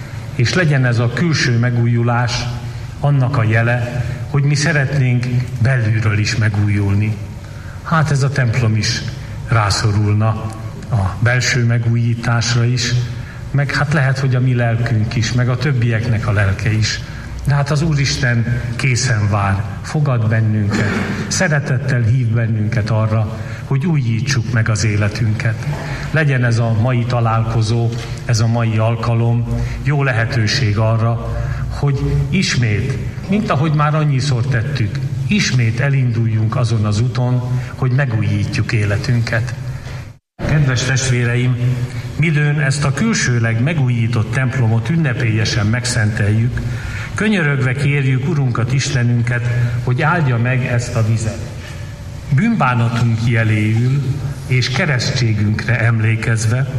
És legyen ez a külső megújulás annak a jele, hogy mi szeretnénk belülről is megújulni. Hát ez a templom is rászorulna a belső megújításra is, meg hát lehet, hogy a mi lelkünk is, meg a többieknek a lelke is. De hát az Úristen készen vár, fogad bennünket, szeretettel hív bennünket arra, hogy újítsuk meg az életünket. Legyen ez a mai találkozó, ez a mai alkalom jó lehetőség arra, hogy ismét, mint ahogy már annyiszor tettük, ismét elinduljunk azon az úton, hogy megújítjuk életünket. Kedves testvéreim, midőn ezt a külsőleg megújított templomot ünnepélyesen megszenteljük, könyörögve kérjük Urunkat, Istenünket, hogy áldja meg ezt a vizet. Bűnbánatunk jeléül és keresztségünkre emlékezve,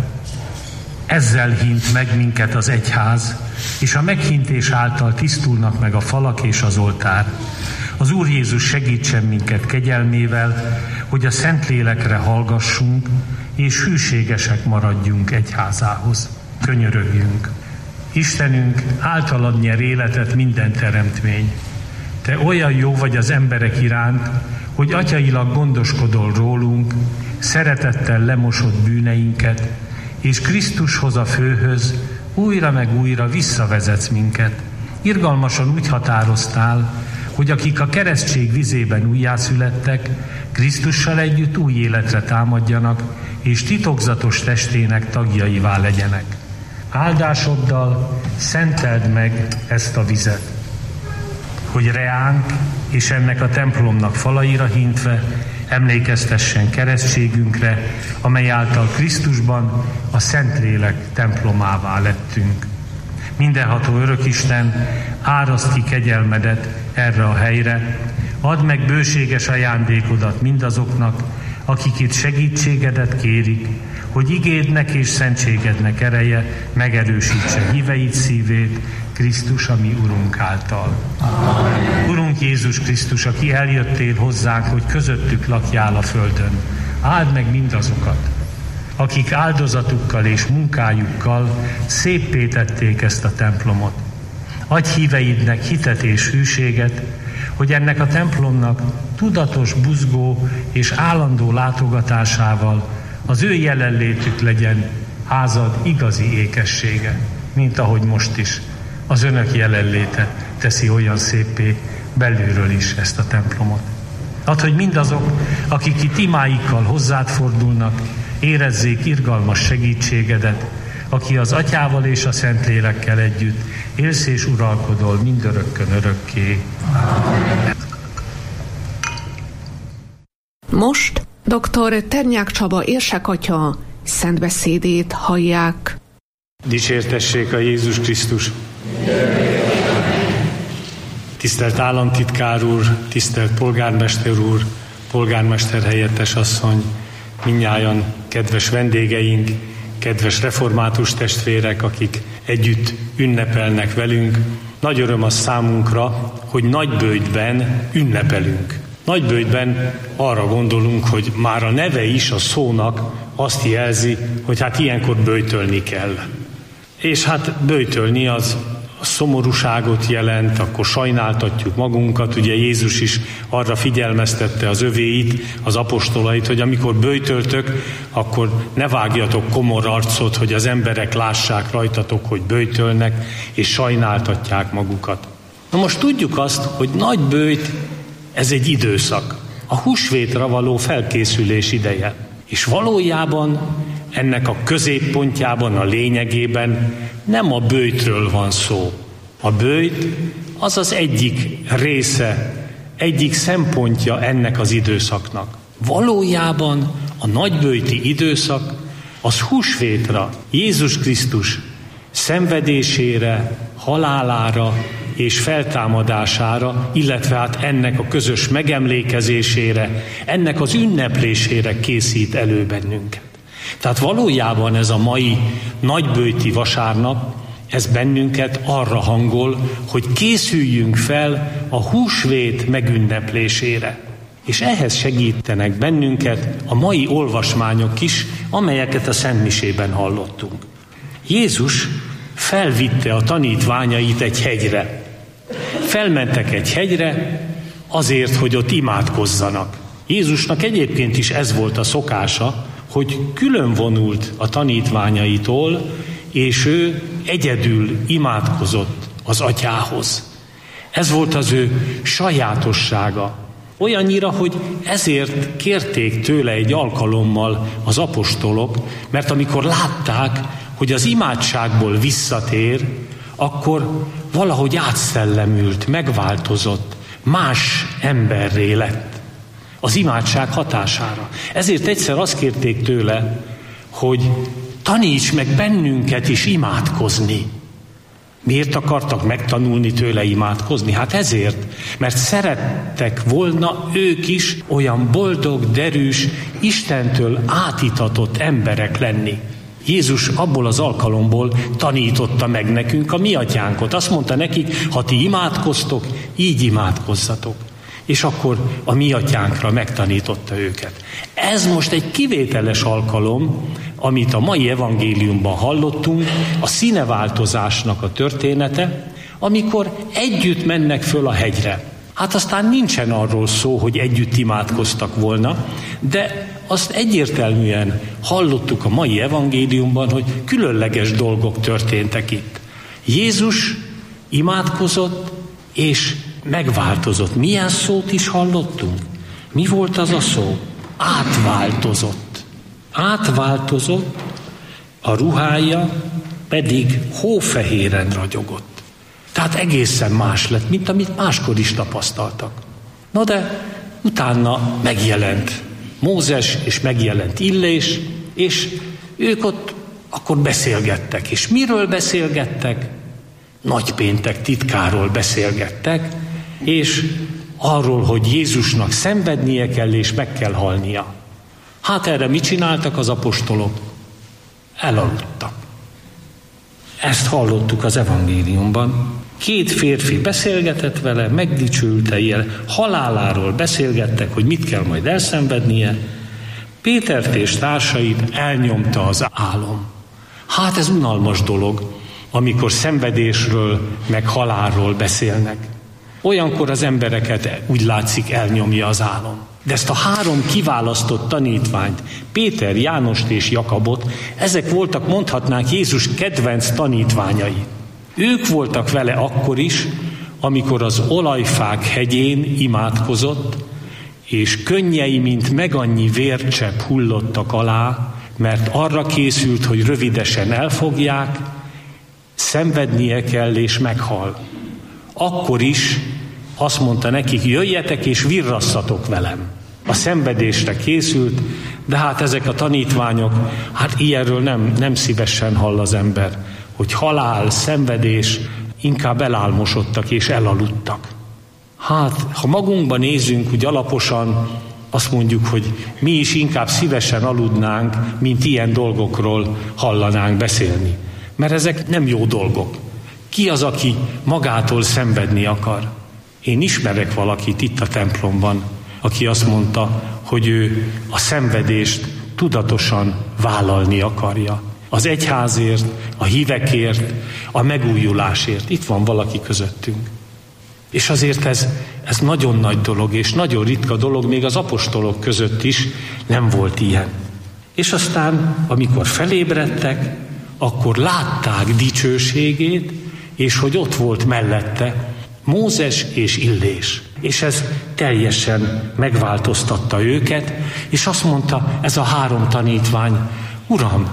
ezzel hint meg minket az egyház, és a meghintés által tisztulnak meg a falak és az oltár. Az Úr Jézus segítsen minket kegyelmével, hogy a Szentlélekre hallgassunk, és hűségesek maradjunk egyházához. Könyörögjünk! Istenünk, általad nyer életet minden teremtmény. Te olyan jó vagy az emberek iránt, hogy atyailag gondoskodol rólunk, szeretettel lemosod bűneinket, és Krisztushoz, a főhöz újra meg újra visszavezetsz minket. Irgalmasan úgy határoztál, hogy akik a keresztség vizében újjászülettek, Krisztussal együtt új életre támadjanak, és titokzatos testének tagjaivá legyenek. Áldásoddal szenteld meg ezt a vizet, hogy reánk és ennek a templomnak falaira hintve emlékeztessen keresztségünkre, amely által Krisztusban a Szentlélek templomává lettünk. Mindenható Örökisten, áraszt ki kegyelmedet erre a helyre, add meg bőséges ajándékodat mindazoknak, akik itt segítségedet kérik, hogy igédnek és szentségednek ereje megerősítse híveid szívét Krisztus, a mi Urunk által. Amen. Urunk Jézus Krisztus, aki eljöttél hozzánk, hogy közöttük lakjál a földön, áld meg mindazokat, akik áldozatukkal és munkájukkal széppé tették ezt a templomot. Adj híveidnek hitet és hűséget, hogy ennek a templomnak tudatos, buzgó és állandó látogatásával az ő jelenlétük legyen házad igazi ékessége, mint ahogy most is az önök jelenléte teszi olyan szépé belülről is ezt a templomot. Add, hogy mindazok, akik itt imáikkal hozzád fordulnak, érezzék irgalmas segítségedet, aki az Atyával és a Szentlélekkel együtt élsz és uralkodol mindörökkön örökké. Amen. Most dr. Ternyák Csaba érsekatya szentbeszédét hallják. Dicsértessék a Jézus Krisztus! Tisztelt államtitkár úr, tisztelt polgármester úr, polgármester helyettes asszony, mindnyájan kedves vendégeink, kedves református testvérek, akik együtt ünnepelnek velünk. Nagy öröm az számunkra, hogy Nagyböjtben ünnepelünk. Nagyböjtben arra gondolunk, hogy már a neve is a szónak azt jelzi, hogy hát ilyenkor böjtölni kell. És hát böjtölni az a szomorúságot jelent, akkor sajnáltatjuk magunkat. Ugye Jézus is arra figyelmeztette az övéit, az apostolait, hogy amikor böjtöltök, akkor ne vágjatok komor arcot, hogy az emberek lássák rajtatok, hogy böjtölnek, és sajnáltatják magukat. Na most tudjuk azt, hogy nagyböjt, ez egy időszak. A húsvétra való felkészülés ideje. És valójában ennek a középpontjában, a lényegében nem a böjtről van szó. A böjt az az egyik része, egyik szempontja ennek az időszaknak. Valójában a nagyböjti időszak az húsvétra, Jézus Krisztus szenvedésére, halálára és feltámadására, illetve hát ennek a közös megemlékezésére, ennek az ünneplésére készít elő bennünket. Tehát valójában ez a mai nagyböjti vasárnap, ez bennünket arra hangol, hogy készüljünk fel a húsvét megünneplésére. És ehhez segítenek bennünket a mai olvasmányok is, amelyeket a Szentmisében hallottunk. Jézus felvitte a tanítványait egy hegyre. Felmentek egy hegyre azért, hogy ott imádkozzanak. Jézusnak egyébként is ez volt a szokása, hogy külön vonult a tanítványaitól, és ő egyedül imádkozott az Atyához. Ez volt az ő sajátossága. Olyannyira, hogy ezért kérték tőle egy alkalommal az apostolok, mert amikor látták, hogy az imádságból visszatér, akkor valahogy átszellemült, megváltozott, más emberré lett az imádság hatására. Ezért egyszer azt kérték tőle, hogy taníts meg bennünket is imádkozni. Miért akartak megtanulni tőle imádkozni? Hát ezért, mert szerettek volna ők is olyan boldog, derűs, Istentől átitatott emberek lenni. Jézus abból az alkalomból tanította meg nekünk a mi atyánkot. Azt mondta nekik, ha ti imádkoztok, így imádkozzatok. És akkor a mi atyánkra megtanította őket. Ez most egy kivételes alkalom, amit a mai evangéliumban hallottunk, a színeváltozásnak a története, amikor együtt mennek föl a hegyre. Hát aztán nincsen arról szó, hogy együtt imádkoztak volna, de azt egyértelműen hallottuk a mai evangéliumban, hogy különleges dolgok történtek itt. Jézus imádkozott, és megváltozott. Milyen szót is hallottunk? Mi volt az a szó? Átváltozott. Átváltozott, a ruhája pedig hófehéren ragyogott. Tehát egészen más lett, mint amit máskor is tapasztaltak. Na de utána megjelent Mózes, és megjelent Illés, és ők ott akkor beszélgettek. És miről beszélgettek? Nagypéntek titkáról beszélgettek, és arról, hogy Jézusnak szenvednie kell, és meg kell halnia. Hát erre mit csináltak az apostolok? Elaludtak. Ezt hallottuk az evangéliumban. 2 férfi beszélgetett vele, megdicsülte ilyen, haláláról beszélgettek, hogy mit kell majd elszenvednie. Pétert és társait elnyomta az álom. Hát ez unalmas dolog, amikor szenvedésről, meg halálról beszélnek. Olyankor az embereket úgy látszik elnyomja az álom. De ezt a 3 kiválasztott tanítványt, Péter, Jánost és Jakabot, ezek voltak, mondhatnánk, Jézus kedvenc tanítványai. Ők voltak vele akkor is, amikor az olajfák hegyén imádkozott, és könnyei, mint megannyi vércsepp hullottak alá, mert arra készült, hogy rövidesen elfogják, szenvednie kell és meghal. Akkor is azt mondta nekik, jöjjetek és virrasszatok velem. A szenvedésre készült, de hát ezek a tanítványok, hát ilyenről nem szívesen hall az ember, hogy halál, szenvedés, inkább elálmosodtak és elaludtak. Hát, ha magunkban nézünk úgy alaposan, azt mondjuk, hogy mi is inkább szívesen aludnánk, mint ilyen dolgokról hallanánk beszélni. Mert ezek nem jó dolgok. Ki az, aki magától szenvedni akar? Én ismerek valakit itt a templomban, aki azt mondta, hogy ő a szenvedést tudatosan vállalni akarja. Az egyházért, a hívekért, a megújulásért. Itt van valaki közöttünk. És azért ez nagyon nagy dolog, és nagyon ritka dolog, még az apostolok között is nem volt ilyen. És aztán, amikor felébredtek, akkor látták dicsőségét, és hogy ott volt mellette Mózes és Illés. És ez teljesen megváltoztatta őket, és azt mondta ez a 3 tanítvány, Uram,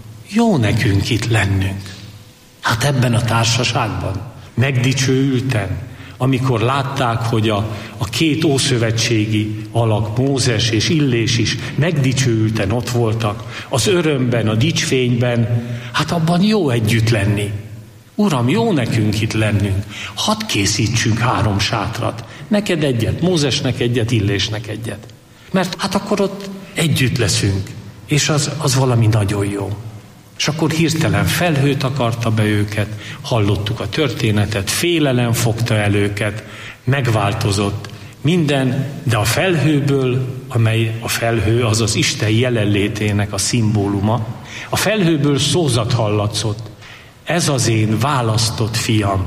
jó nekünk itt lennünk. Hát ebben a társaságban megdicsőülten, amikor látták, hogy a 2 ószövetségi alak, Mózes és Illés is megdicsőülten ott voltak, az örömben, a dicsfényben, hát abban jó együtt lenni. Uram, jó nekünk itt lennünk, hadd készítsünk 3 sátrat, neked egyet, Mózesnek egyet, Illésnek egyet. Mert hát akkor ott együtt leszünk, és az valami nagyon jó. És akkor hirtelen felhőt akarta be őket, hallottuk a történetet, félelem fogta el őket, megváltozott minden, de a felhőből, amely a felhő az az Isten jelenlétének a szimbóluma, a felhőből szózat hallatszott, ez az én választott fiam,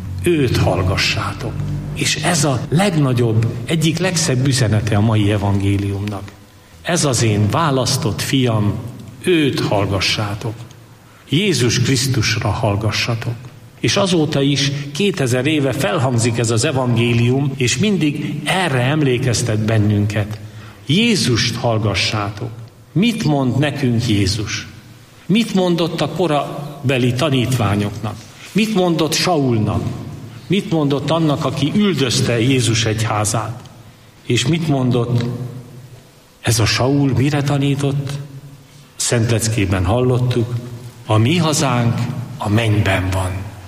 őt hallgassátok. És ez a legnagyobb, egyik legszebb üzenete a mai evangéliumnak. Ez az én választott fiam, őt hallgassátok. Jézus Krisztusra hallgassatok. És azóta is 2000 éve felhangzik ez az evangélium, és mindig erre emlékeztet bennünket. Jézust hallgassátok. Mit mond nekünk Jézus? Mit mondott a korabeli tanítványoknak? Mit mondott Saulnak? Mit mondott annak, aki üldözte Jézus egyházát? És mit mondott ez a Saul, mire tanított? Szentleckében hallottuk, a mi hazánk a mennyben van.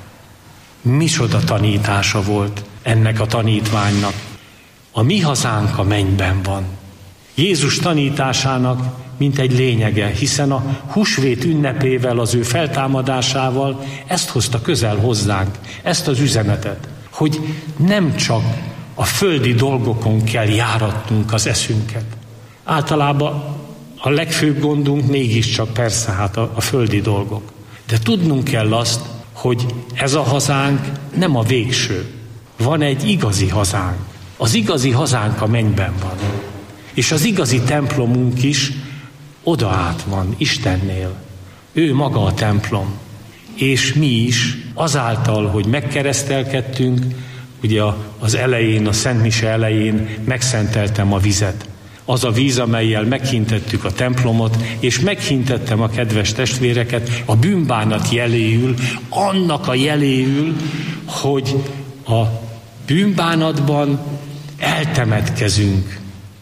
Micsoda tanítása volt ennek a tanítványnak. A mi hazánk a mennyben van. Jézus tanításának mint egy lényege, hiszen a húsvét ünnepével, az ő feltámadásával ezt hozta közel hozzánk, ezt az üzenetet, hogy nem csak a földi dolgokon kell járatnunk az eszünket. Általában a legfőbb gondunk mégiscsak persze hát a földi dolgok. De tudnunk kell azt, hogy ez a hazánk nem a végső. Van egy igazi hazánk. Az igazi hazánk a mennyben van. És az igazi templomunk is oda át van, Istennél. Ő maga a templom. És mi is azáltal, hogy megkeresztelkedtünk, ugye az elején, a Szentmise elején megszenteltem a vizet. Az a víz, amellyel meghintettük a templomot, és meghintettem a kedves testvéreket a bűnbánat jeléül, annak a jeléül, hogy a bűnbánatban eltemetkezünk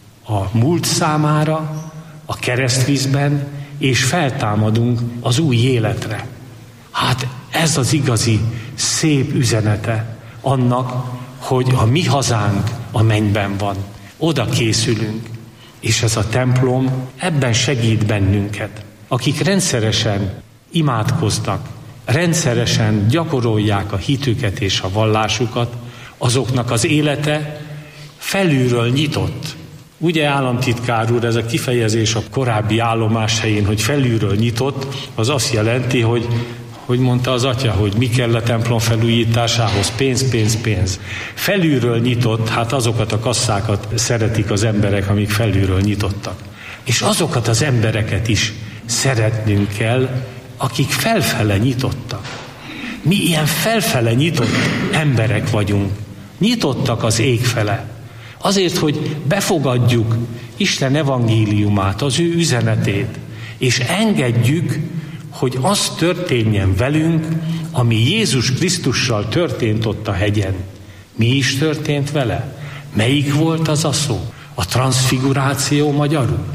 a múlt számára, a keresztvízben, és feltámadunk az új életre. Hát ez az igazi szép üzenete annak, hogy a mi hazánk a mennyben van. Oda készülünk. És ez a templom ebben segít bennünket, akik rendszeresen imádkoznak, rendszeresen gyakorolják a hitüket és a vallásukat, azoknak az élete felülről nyitott. Ugye, államtitkár úr, ez a kifejezés a korábbi állomás helyén, hogy felülről nyitott, az azt jelenti, hogy mondta az atya, hogy mi kell a templom felújításához, pénz, pénz, pénz. Felülről nyitott, hát azokat a kasszákat szeretik az emberek, amik felülről nyitottak. És azokat az embereket is szeretnünk kell, akik felfele nyitottak. Mi ilyen felfele nyitott emberek vagyunk. Nyitottak az ég fele. Azért, hogy befogadjuk Isten evangéliumát, az ő üzenetét, és engedjük, hogy az történjen velünk, ami Jézus Krisztussal történt ott a hegyen. Mi is történt vele? Melyik volt az a szó? A transzfiguráció magyarul?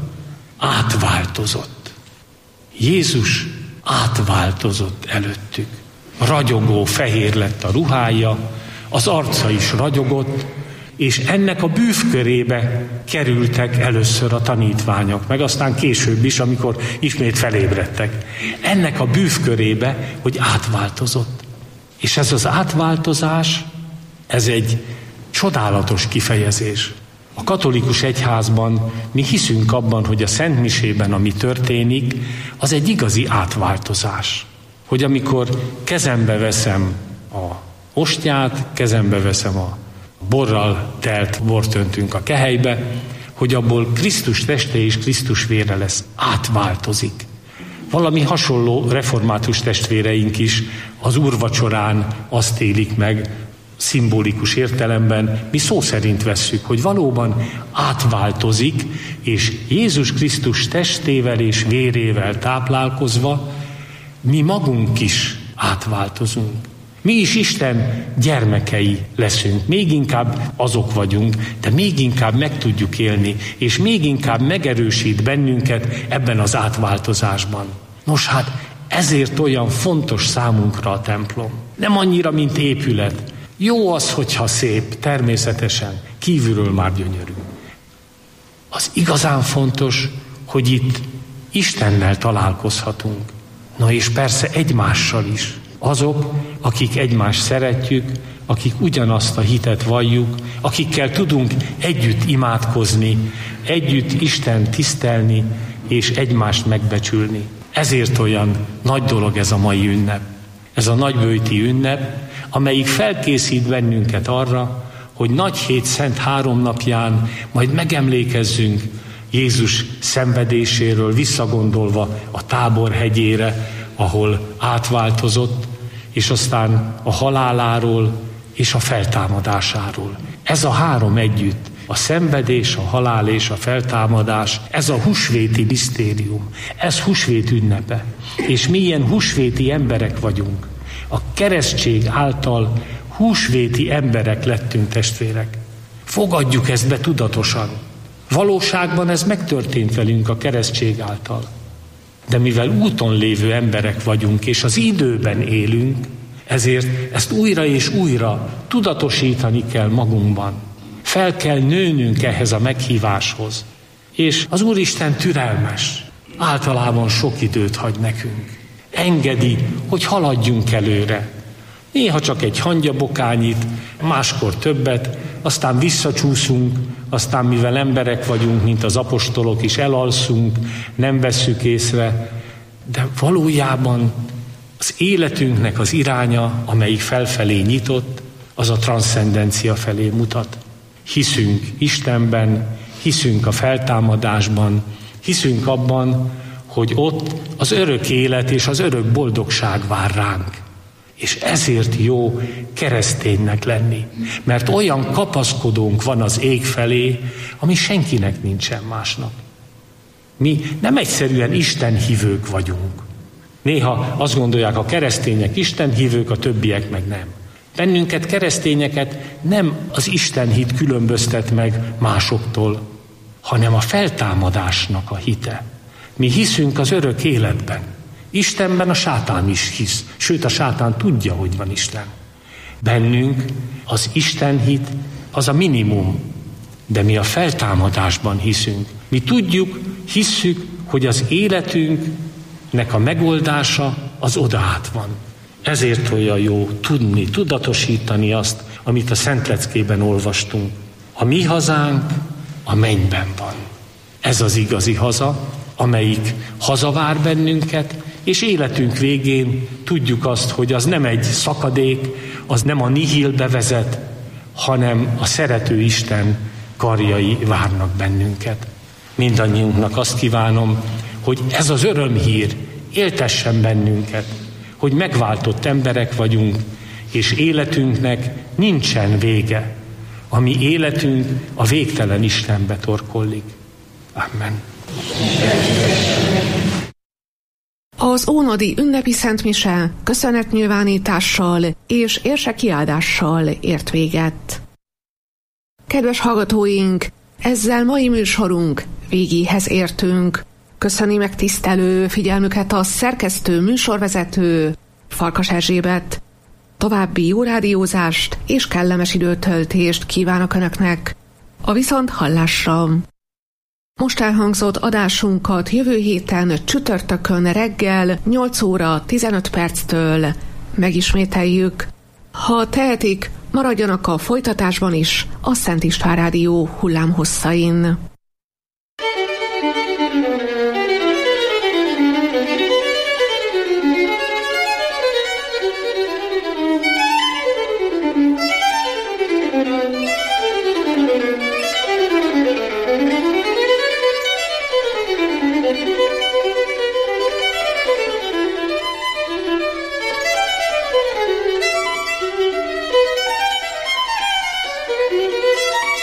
Átváltozott. Jézus átváltozott előttük. Ragyogó fehér lett a ruhája, az arca is ragyogott, és ennek a bűvkörébe kerültek először a tanítványok, meg aztán később is, amikor ismét felébredtek. Ennek a bűvkörébe, hogy átváltozott. És ez az átváltozás, ez egy csodálatos kifejezés. A katolikus egyházban mi hiszünk abban, hogy a szentmisében, ami történik, az egy igazi átváltozás. Hogy amikor kezembe veszem a ostyát, kezembe veszem a borral telt bort öntünk a kehelybe, hogy abból Krisztus teste és Krisztus vére lesz, átváltozik. Valami hasonló református testvéreink is az úrvacsorán azt élik meg, szimbolikus értelemben, mi szó szerint vesszük, hogy valóban átváltozik, és Jézus Krisztus testével és vérével táplálkozva mi magunk is átváltozunk. Mi is Isten gyermekei leszünk, még inkább azok vagyunk, de még inkább meg tudjuk élni, és még inkább megerősít bennünket ebben az átváltozásban. Nos hát ezért olyan fontos számunkra a templom. Nem annyira, mint épület. Jó az, hogyha szép, természetesen, kívülről már gyönyörű. Az igazán fontos, hogy itt Istennel találkozhatunk. Na és persze egymással is. Azok, akik egymást szeretjük, akik ugyanazt a hitet valljuk, akikkel tudunk együtt imádkozni, együtt Istent tisztelni és egymást megbecsülni. Ezért olyan nagy dolog ez a mai ünnep. Ez a nagyböjti ünnep, amelyik felkészít bennünket arra, hogy nagy hét szent 3 napján majd megemlékezzünk Jézus szenvedéséről, visszagondolva a Tábor hegyére, ahol átváltozott, és aztán a haláláról és a feltámadásáról. Ez a 3 együtt, a szenvedés, a halál és a feltámadás, ez a húsvéti misztérium, ez húsvét ünnepe. És mi ilyen húsvéti emberek vagyunk. A keresztség által húsvéti emberek lettünk, testvérek. Fogadjuk ezt be tudatosan. Valóságban ez megtörtént velünk a keresztség által. De mivel úton lévő emberek vagyunk, és az időben élünk, ezért ezt újra és újra tudatosítani kell magunkban. Fel kell nőnünk ehhez a meghíváshoz. És az Úristen türelmes, általában sok időt hagy nekünk. Engedi, hogy haladjunk előre. Néha csak egy hangyabokányit, máskor többet, aztán visszacsúszunk, aztán mivel emberek vagyunk, mint az apostolok is, elalszunk, nem vesszük észre, de valójában az életünknek az iránya, amelyik felfelé nyitott, az a transzcendencia felé mutat. Hiszünk Istenben, hiszünk a feltámadásban, hiszünk abban, hogy ott az örök élet és az örök boldogság vár ránk. És ezért jó kereszténynek lenni, mert olyan kapaszkodónk van az ég felé, ami senkinek nincsen másnak. Mi nem egyszerűen istenhívők vagyunk. Néha azt gondolják a keresztények istenhívők, a többiek meg nem. Bennünket, keresztényeket nem az istenhit különböztet meg másoktól, hanem a feltámadásnak a hite. Mi hiszünk az örök életben. Istenben a sátán is hisz, sőt a sátán tudja, hogy van Isten. Bennünk az istenhit az a minimum, de mi a feltámadásban hiszünk. Mi tudjuk, hisszük, hogy az életünknek a megoldása az odaát van. Ezért olyan jó tudni, tudatosítani azt, amit a Szentleckében olvastunk. A mi hazánk a mennyben van. Ez az igazi haza, amelyik hazavár bennünket, és életünk végén tudjuk azt, hogy az nem egy szakadék, az nem a nihilbe vezet, hanem a szerető Isten karjai várnak bennünket. Mindannyiunknak azt kívánom, hogy ez az örömhír éltessen bennünket, hogy megváltott emberek vagyunk, és életünknek nincsen vége. A mi életünk a végtelen Istenbe torkollik. Amen. Az ónodi ünnepi szentmise köszönetnyilvánítással és érsekkiáldással ért véget. Kedves hallgatóink, ezzel mai műsorunk végéhez értünk. Köszöni megtisztelő figyelmüket a szerkesztő műsorvezető Farkas Erzsébet. További jó rádiózást és kellemes időtöltést kívánok Önöknek. A viszonthallásra! Most elhangzott adásunkat jövő héten csütörtökön reggel 8 óra 15 perctől megismételjük. Ha tehetik, Maradjanak a folytatásban is a Szent István Rádió hullámhosszain.